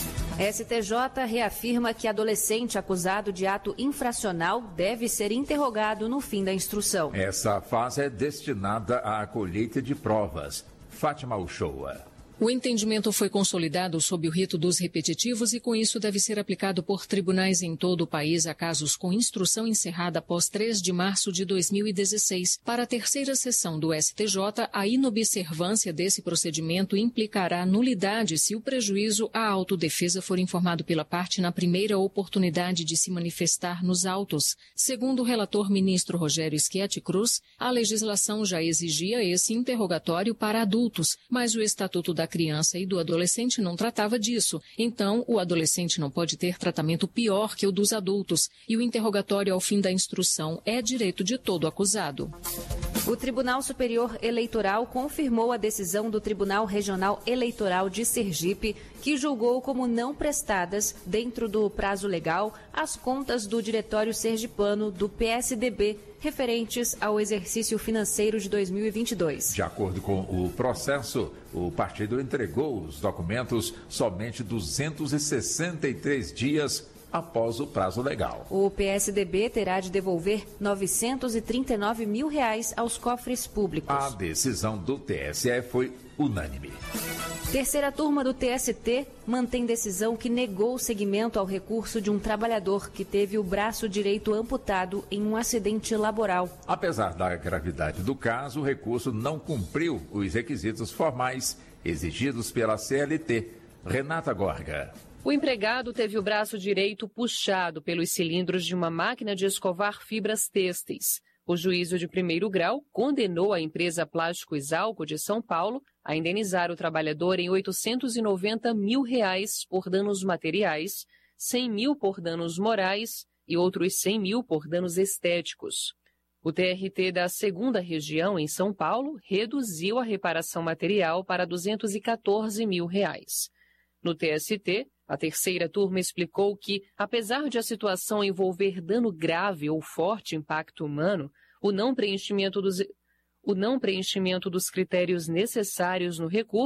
S T J reafirma que adolescente acusado de ato infracional deve ser interrogado no fim da instrução. Essa fase é destinada à colheita de provas. Fátima Uchoa. O entendimento foi consolidado sob o rito dos repetitivos e, com isso, deve ser aplicado por tribunais em todo o país a casos com instrução encerrada após três de março de dois mil e dezesseis. Para a terceira sessão do S T J, a inobservância desse procedimento implicará nulidade se o prejuízo à autodefesa for informado pela parte na primeira oportunidade de se manifestar nos autos. Segundo o relator ministro Rogério Schietti Cruz, a legislação já exigia esse interrogatório para adultos, mas o Estatuto da Criança e do Adolescente não tratava disso. Então, o adolescente não pode ter tratamento pior que o dos adultos, e o interrogatório ao fim da instrução é direito de todo acusado. O Tribunal Superior Eleitoral confirmou a decisão do Tribunal Regional Eleitoral de Sergipe, que julgou como não prestadas, dentro do prazo legal, as contas do Diretório Sergipano do P S D B, referentes ao exercício financeiro de dois mil e vinte e dois. De acordo com o processo, o partido entregou os documentos somente duzentos e sessenta e três dias após o prazo legal. O P S D B terá de devolver novecentos e trinta e nove mil reais aos cofres públicos. A decisão do T S E foi unânime. Terceira turma do T S T mantém decisão que negou seguimento ao recurso de um trabalhador que teve o braço direito amputado em um acidente laboral. Apesar da gravidade do caso, o recurso não cumpriu os requisitos formais exigidos pela C L T. Renata Gorga. O empregado teve o braço direito puxado pelos cilindros de uma máquina de escovar fibras têxteis. O juízo de primeiro grau condenou a empresa Plásticos Álcool de São Paulo a indenizar o trabalhador em oitocentos e noventa mil reais por danos materiais, cem mil por danos morais e outros cem mil por danos estéticos. O T R T da segunda região, em São Paulo, reduziu a reparação material para duzentos e quatorze mil reais. No T S T, a terceira turma explicou que, apesar de a situação envolver dano grave ou forte impacto humano, o não preenchimento dos, o não preenchimento dos critérios necessários no recurso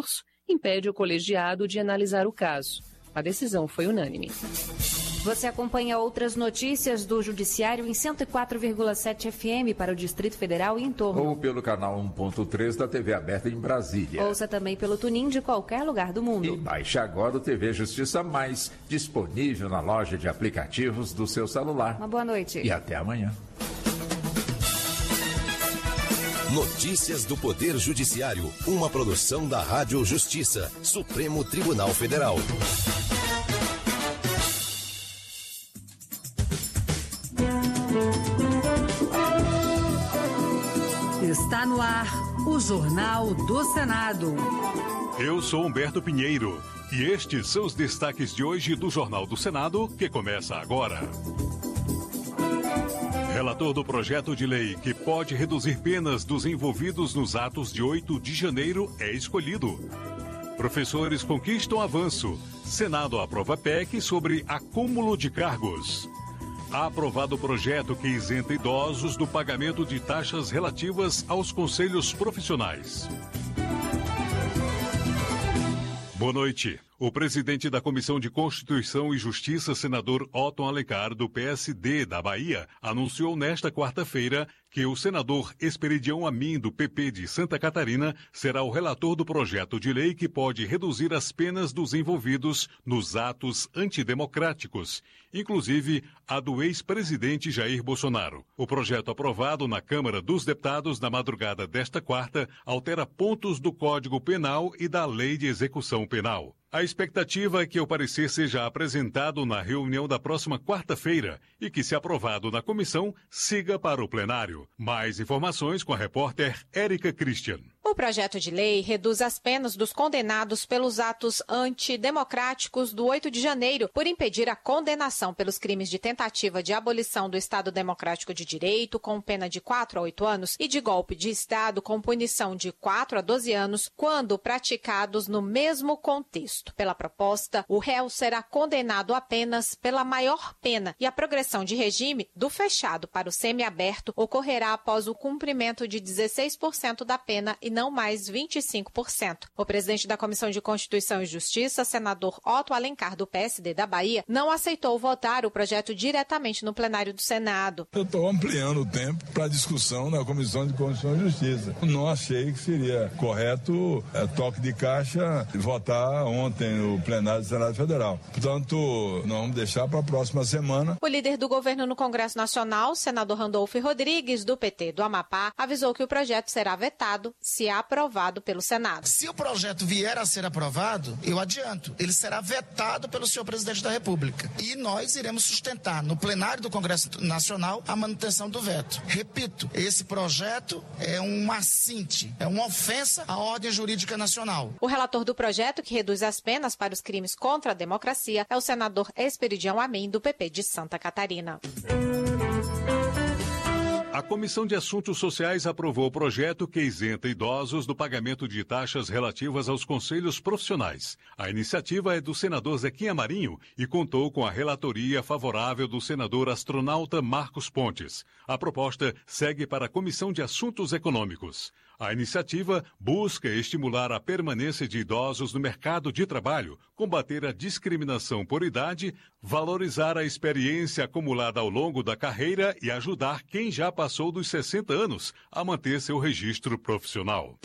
impede o colegiado de analisar o caso. A decisão foi unânime. Você acompanha outras notícias do Judiciário em cento e quatro vírgula sete F M para o Distrito Federal e em torno. Ou pelo canal um ponto três da T V aberta em Brasília. Ouça também pelo Tunin de qualquer lugar do mundo. E baixe agora o T V Justiça Mais, disponível na loja de aplicativos do seu celular. Uma boa noite. E até amanhã. Notícias do Poder Judiciário, uma produção da Rádio Justiça, Supremo Tribunal Federal. Está no ar o Jornal do Senado. Eu sou Humberto Pinheiro e estes são os destaques de hoje do Jornal do Senado, que começa agora. Relator do projeto de lei que pode reduzir penas dos envolvidos nos atos de oito de janeiro é escolhido. Professores conquistam avanço. Senado aprova P E C sobre acúmulo de cargos. Há aprovado o projeto que isenta idosos do pagamento de taxas relativas aos conselhos profissionais. Boa noite. O presidente da Comissão de Constituição e Justiça, senador Otton Alencar, do P S D da Bahia, anunciou nesta quarta-feira que o senador Esperidião Amin, do P P de Santa Catarina, será o relator do projeto de lei que pode reduzir as penas dos envolvidos nos atos antidemocráticos, inclusive a do ex-presidente Jair Bolsonaro. O projeto aprovado na Câmara dos Deputados na madrugada desta quarta altera pontos do Código Penal e da Lei de Execução Penal. A expectativa é que o parecer seja apresentado na reunião da próxima quarta-feira e que, se aprovado na comissão, siga para o plenário. Mais informações com a repórter Érica Christian. O projeto de lei reduz as penas dos condenados pelos atos antidemocráticos do oito de janeiro por impedir a condenação pelos crimes de tentativa de abolição do Estado Democrático de Direito, com pena de quatro a oito anos, e de golpe de Estado, com punição de quatro a doze anos, quando praticados no mesmo contexto. Pela proposta, o réu será condenado apenas pela maior pena e a progressão de regime do fechado para o semiaberto ocorrerá após o cumprimento de dezesseis por cento da pena e não mais vinte e cinco por cento. O presidente da Comissão de Constituição e Justiça, senador Otton Alencar, do P S D da Bahia, não aceitou votar o projeto diretamente no plenário do Senado. Eu estou ampliando o tempo para discussão na Comissão de Constituição e Justiça. Não achei que seria correto é, toque de caixa e votar ontem no plenário do Senado Federal. Portanto, nós vamos deixar para a próxima semana. O líder do governo no Congresso Nacional, senador Randolfo Rodrigues, do P T do Amapá, avisou que o projeto será vetado se aprovado pelo Senado. Se o projeto vier a ser aprovado, eu adianto, ele será vetado pelo senhor presidente da República. E nós iremos sustentar no plenário do Congresso Nacional a manutenção do veto. Repito, esse projeto é um assinte, é uma ofensa à ordem jurídica nacional. O relator do projeto, que reduz as penas para os crimes contra a democracia, é o senador Esperidião Amin, do P P de Santa Catarina. A Comissão de Assuntos Sociais aprovou o projeto que isenta idosos do pagamento de taxas relativas aos conselhos profissionais. A iniciativa é do senador Zequinha Marinho e contou com a relatoria favorável do senador astronauta Marcos Pontes. A proposta segue para a Comissão de Assuntos Econômicos. A iniciativa busca estimular a permanência de idosos no mercado de trabalho, combater a discriminação por idade, valorizar a experiência acumulada ao longo da carreira e ajudar quem já passou dos sessenta anos a manter seu registro profissional.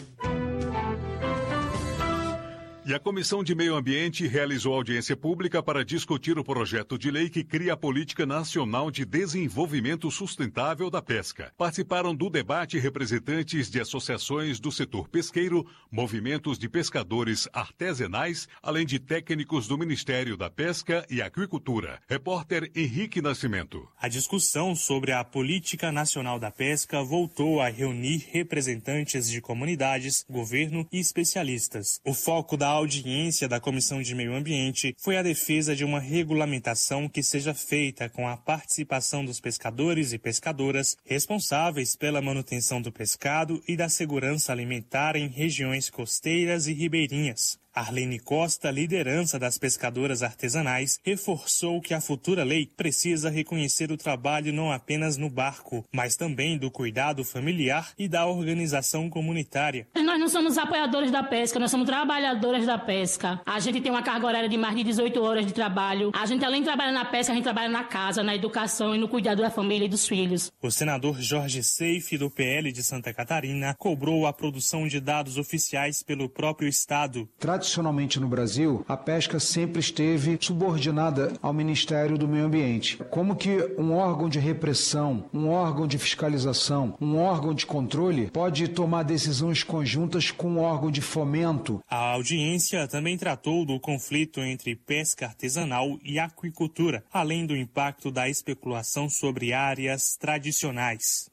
E a Comissão de Meio Ambiente realizou audiência pública para discutir o projeto de lei que cria a Política Nacional de Desenvolvimento Sustentável da Pesca. Participaram do debate representantes de associações do setor pesqueiro, movimentos de pescadores artesanais, além de técnicos do Ministério da Pesca e Aquicultura. Repórter Henrique Nascimento. A discussão sobre a Política Nacional da Pesca voltou a reunir representantes de comunidades, governo e especialistas. O foco da audiência da Comissão de Meio Ambiente foi a defesa de uma regulamentação que seja feita com a participação dos pescadores e pescadoras responsáveis pela manutenção do pescado e da segurança alimentar em regiões costeiras e ribeirinhas. Arlene Costa, liderança das pescadoras artesanais, reforçou que a futura lei precisa reconhecer o trabalho não apenas no barco, mas também do cuidado familiar e da organização comunitária. Nós não somos apoiadores da pesca, nós somos trabalhadoras da pesca. A gente tem uma carga horária de mais de dezoito horas de trabalho. A gente, além de trabalhar na pesca, a gente trabalha na casa, na educação e no cuidado da família e dos filhos. O senador Jorge Seife, do P L de Santa Catarina, cobrou a produção de dados oficiais pelo próprio Estado. Tradicionalmente no Brasil, a pesca sempre esteve subordinada ao Ministério do Meio Ambiente. Como que um órgão de repressão, um órgão de fiscalização, um órgão de controle pode tomar decisões conjuntas com um órgão de fomento? A audiência também tratou do conflito entre pesca artesanal e aquicultura, além do impacto da especulação sobre áreas tradicionais.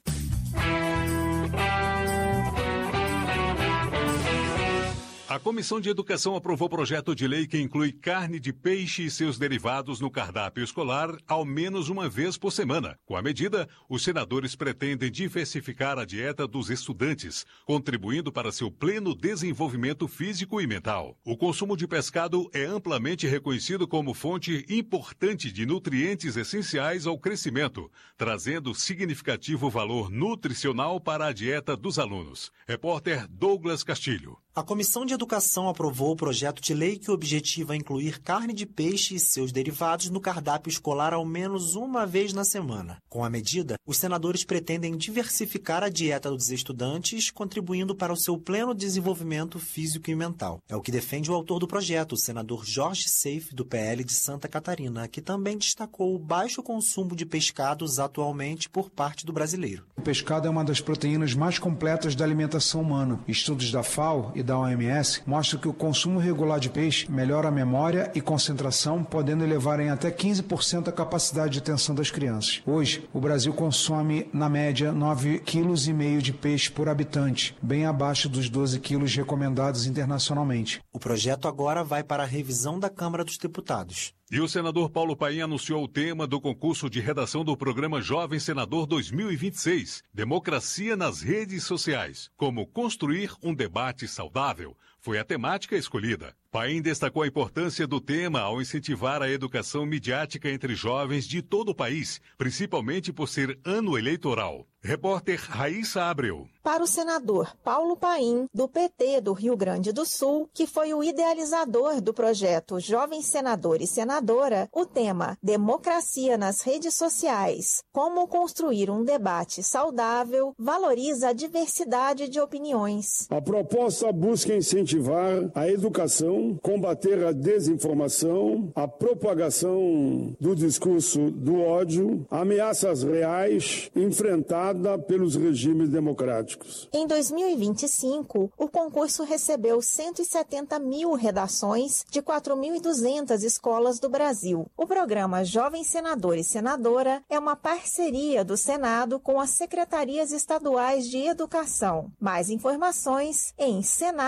A Comissão de Educação aprovou projeto de lei que inclui carne de peixe e seus derivados no cardápio escolar ao menos uma vez por semana. Com a medida, os senadores pretendem diversificar a dieta dos estudantes, contribuindo para seu pleno desenvolvimento físico e mental. O consumo de pescado é amplamente reconhecido como fonte importante de nutrientes essenciais ao crescimento, trazendo significativo valor nutricional para a dieta dos alunos. Repórter Douglas Castilho. A Comissão de Educação aprovou o projeto de lei que objetiva incluir carne de peixe e seus derivados no cardápio escolar ao menos uma vez na semana. Com a medida, os senadores pretendem diversificar a dieta dos estudantes, contribuindo para o seu pleno desenvolvimento físico e mental. É o que defende o autor do projeto, o senador Jorge Seife, do P L de Santa Catarina, que também destacou o baixo consumo de pescados atualmente por parte do brasileiro. O pescado é uma das proteínas mais completas da alimentação humana. Estudos da F A O e da O M S mostram que o consumo regular de peixe melhora a memória e concentração, podendo elevar em até quinze por cento a capacidade de atenção das crianças. Hoje, o Brasil consome, na média, nove vírgula cinco quilos de peixe por habitante, bem abaixo dos doze quilos recomendados internacionalmente. O projeto agora vai para a revisão da Câmara dos Deputados. E o senador Paulo Paim anunciou o tema do concurso de redação do programa Jovem Senador dois mil e vinte e seis, Democracia nas Redes Sociais. Como construir um debate saudável, foi a temática escolhida. Paim destacou a importância do tema ao incentivar a educação midiática entre jovens de todo o país, principalmente por ser ano eleitoral. Repórter Raíssa Abreu. Para o senador Paulo Paim, do P T do Rio Grande do Sul, que foi o idealizador do projeto Jovem Senador e Senadora, o tema Democracia nas Redes Sociais, como construir um debate saudável, valoriza a diversidade de opiniões. A proposta busca incentivar a educação, combater a desinformação, a propagação do discurso do ódio, ameaças reais enfrentadas pelos regimes democráticos. Em dois mil e vinte e cinco, o concurso recebeu cento e setenta mil redações de quatro mil e duzentas escolas do Brasil. O programa Jovem Senador e Senadora é uma parceria do Senado com as secretarias estaduais de educação. Mais informações em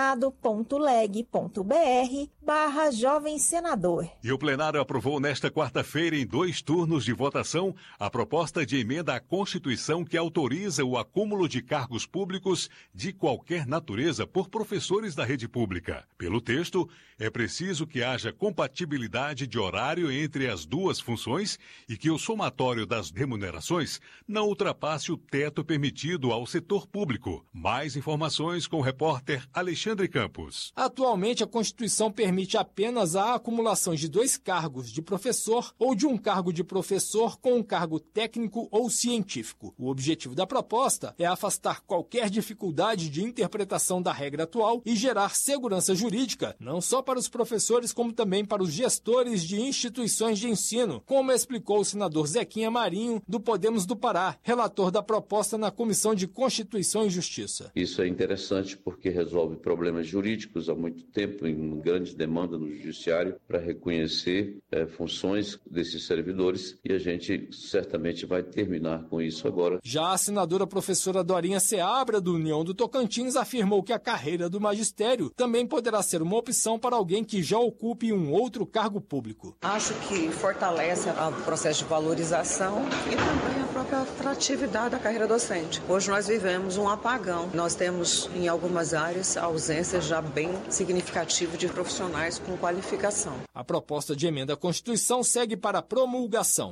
senado.leg.br barra Jovem Senador. E o plenário aprovou nesta quarta-feira, em dois turnos de votação, a proposta de emenda à Constituição que autoriza o acúmulo de cargos públicos de qualquer natureza por professores da rede pública. Pelo texto, é preciso que haja compatibilidade de horário entre as duas funções e que o somatório das remunerações não ultrapasse o teto permitido ao setor público. Mais informações com o repórter Alexandre Campos. Atualmente, a Constituição permite apenas a acumulação de dois cargos de professor ou de um cargo de professor com um cargo técnico ou científico. O objetivo da proposta é afastar qualquer dificuldade de interpretação da regra atual e gerar segurança jurídica, não só para os professores, como também para os gestores de instituições de ensino, como explicou o senador Zequinha Marinho, do Podemos do Pará, relator da proposta na Comissão de Constituição e Justiça. Isso é interessante porque resolve problemas jurídicos há muito tempo, em grande demanda no judiciário, para reconhecer é, funções desses servidores, e a gente certamente vai terminar com isso agora. Já a senadora professora Dorinha Seabra, do União do Tocantins, afirmou que a carreira do magistério também poderá ser uma opção para alguém que já ocupe um outro cargo público. Acho que fortalece o processo de valorização e também a própria atratividade da carreira docente. Hoje nós vivemos um apagão. Nós temos, em algumas áreas, ausência já bem significativa de de profissionais com qualificação. A proposta de emenda à Constituição segue para promulgação.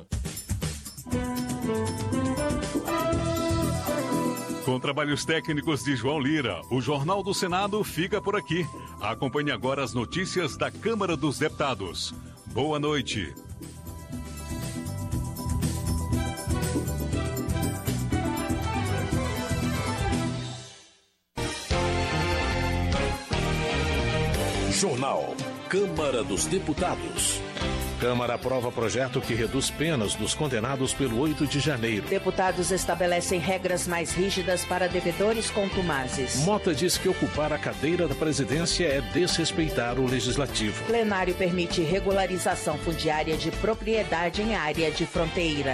Com trabalhos técnicos de João Lira, o Jornal do Senado fica por aqui. Acompanhe agora as notícias da Câmara dos Deputados. Boa noite. Jornal Câmara dos Deputados. Câmara aprova projeto que reduz penas dos condenados pelo oito de janeiro. Deputados estabelecem regras mais rígidas para devedores contumazes. Mota diz que ocupar a cadeira da presidência é desrespeitar o legislativo. Plenário permite regularização fundiária de propriedade em área de fronteira.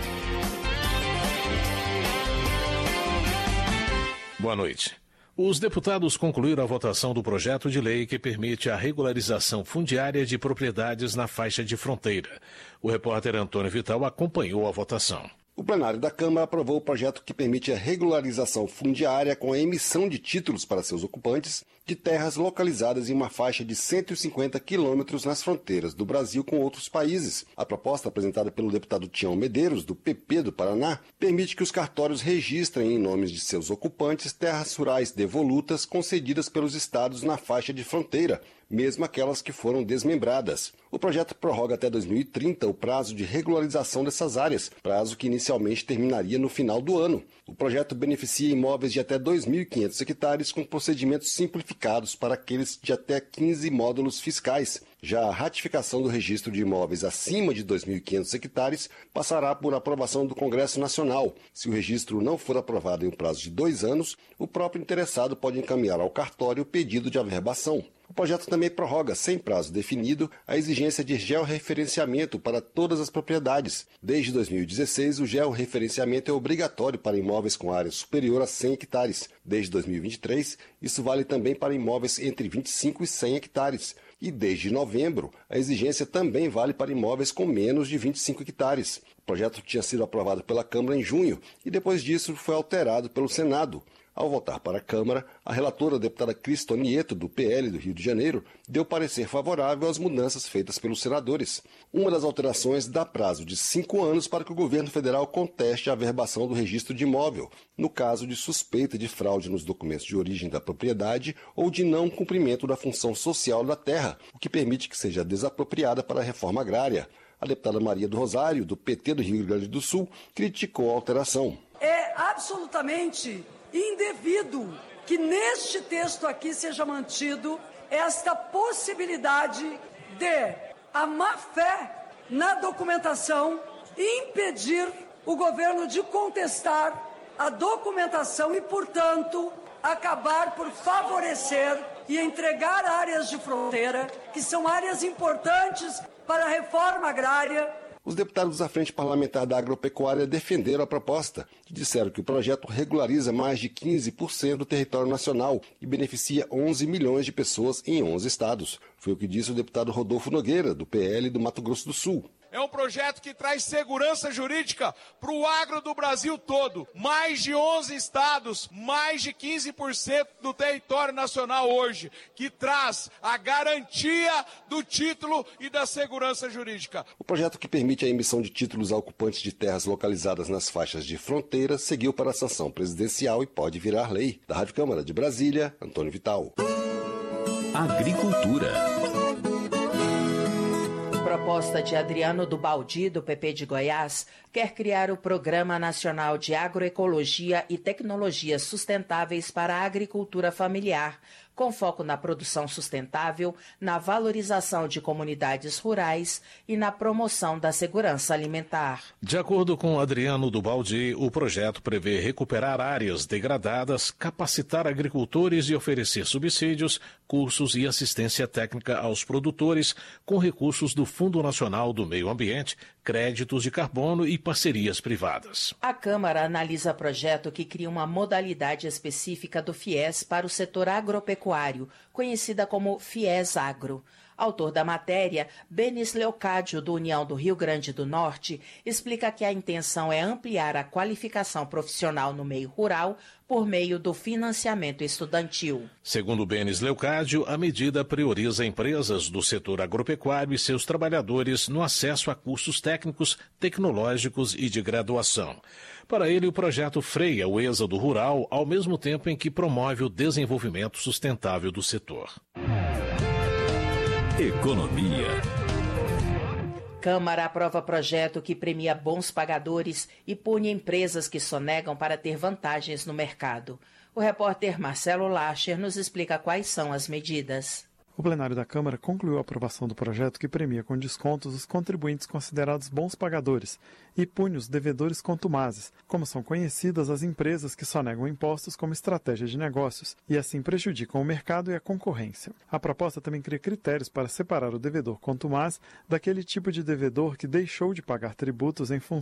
Boa noite. Os deputados concluíram a votação do projeto de lei que permite a regularização fundiária de propriedades na faixa de fronteira. O repórter Antônio Vital acompanhou a votação. O plenário da Câmara aprovou o projeto que permite a regularização fundiária com a emissão de títulos para seus ocupantes de terras localizadas em uma faixa de cento e cinquenta quilômetros nas fronteiras do Brasil com outros países. A proposta apresentada pelo deputado Tião Medeiros, do P P do Paraná, permite que os cartórios registrem em nomes de seus ocupantes terras rurais devolutas concedidas pelos estados na faixa de fronteira, mesmo aquelas que foram desmembradas. O projeto prorroga até dois mil e trinta o prazo de regularização dessas áreas, prazo que inicialmente terminaria no final do ano. O projeto beneficia imóveis de até dois mil e quinhentos hectares com procedimentos simplificados para aqueles de até quinze módulos fiscais. Já a ratificação do registro de imóveis acima de dois mil e quinhentos hectares passará por aprovação do Congresso Nacional. Se o registro não for aprovado em um prazo de dois anos, o próprio interessado pode encaminhar ao cartório o pedido de averbação. O projeto também prorroga, sem prazo definido, a exigência de georreferenciamento para todas as propriedades. Desde dois mil e dezesseis, o georreferenciamento é obrigatório para imóveis com área superior a cem hectares. Desde dois mil e vinte e três, isso vale também para imóveis entre vinte e cinco e cem hectares. E desde novembro, a exigência também vale para imóveis com menos de vinte e cinco hectares. O projeto tinha sido aprovado pela Câmara em junho e depois disso foi alterado pelo Senado. Ao voltar para a Câmara, a relatora, a deputada Cristo Nieto, do P L do Rio de Janeiro, deu parecer favorável às mudanças feitas pelos senadores. Uma das alterações dá prazo de cinco anos para que o governo federal conteste a averbação do registro de imóvel, no caso de suspeita de fraude nos documentos de origem da propriedade ou de não cumprimento da função social da terra, o que permite que seja desapropriada para a reforma agrária. A deputada Maria do Rosário, do P T do Rio Grande do Sul, criticou a alteração. É absolutamente indevido que neste texto aqui seja mantido esta possibilidade de a má-fé na documentação impedir o governo de contestar a documentação e, portanto, acabar por favorecer e entregar áreas de fronteira, que são áreas importantes para a reforma agrária. Os deputados da Frente Parlamentar da Agropecuária defenderam a proposta e disseram que o projeto regulariza mais de quinze por cento do território nacional e beneficia onze milhões de pessoas em onze estados. Foi o que disse o deputado Rodolfo Nogueira, do P L do Mato Grosso do Sul. É um projeto que traz segurança jurídica para o agro do Brasil todo. Mais de onze estados, mais de quinze por cento do território nacional hoje, que traz a garantia do título e da segurança jurídica. O projeto que permite a emissão de títulos a ocupantes de terras localizadas nas faixas de fronteira seguiu para a sanção presidencial e pode virar lei. Da Rádio Câmara de Brasília, Antônio Vital. Agricultura. Proposta de Adriano do Baldi, do P P de Goiás, quer criar o Programa Nacional de Agroecologia e Tecnologias Sustentáveis para a Agricultura Familiar, com foco na produção sustentável, na valorização de comunidades rurais e na promoção da segurança alimentar. De acordo com Adriano do Baldi, o projeto prevê recuperar áreas degradadas, capacitar agricultores e oferecer subsídios, cursos e assistência técnica aos produtores com recursos do Fundo Nacional do Meio Ambiente, créditos de carbono e parcerias privadas. A Câmara analisa projeto que cria uma modalidade específica do FIES para o setor agropecuário, conhecida como FIES Agro. Autor da matéria, Benis Leocádio, do União do Rio Grande do Norte, explica que a intenção é ampliar a qualificação profissional no meio rural por meio do financiamento estudantil. Segundo Benis Leocádio, a medida prioriza empresas do setor agropecuário e seus trabalhadores no acesso a cursos técnicos, tecnológicos e de graduação. Para ele, o projeto freia o êxodo rural, ao mesmo tempo em que promove o desenvolvimento sustentável do setor. Economia. Câmara aprova projeto que premia bons pagadores e pune empresas que sonegam para ter vantagens no mercado. O repórter Marcelo Lacher nos explica quais são as medidas. O plenário da Câmara concluiu a aprovação do projeto que premia com descontos os contribuintes considerados bons pagadores e pune os devedores contumazes, como são conhecidas as empresas que sonegam impostos como estratégia de negócios e assim prejudicam o mercado e a concorrência. A proposta também cria critérios para separar o devedor contumaz daquele tipo de devedor que deixou de pagar tributos em função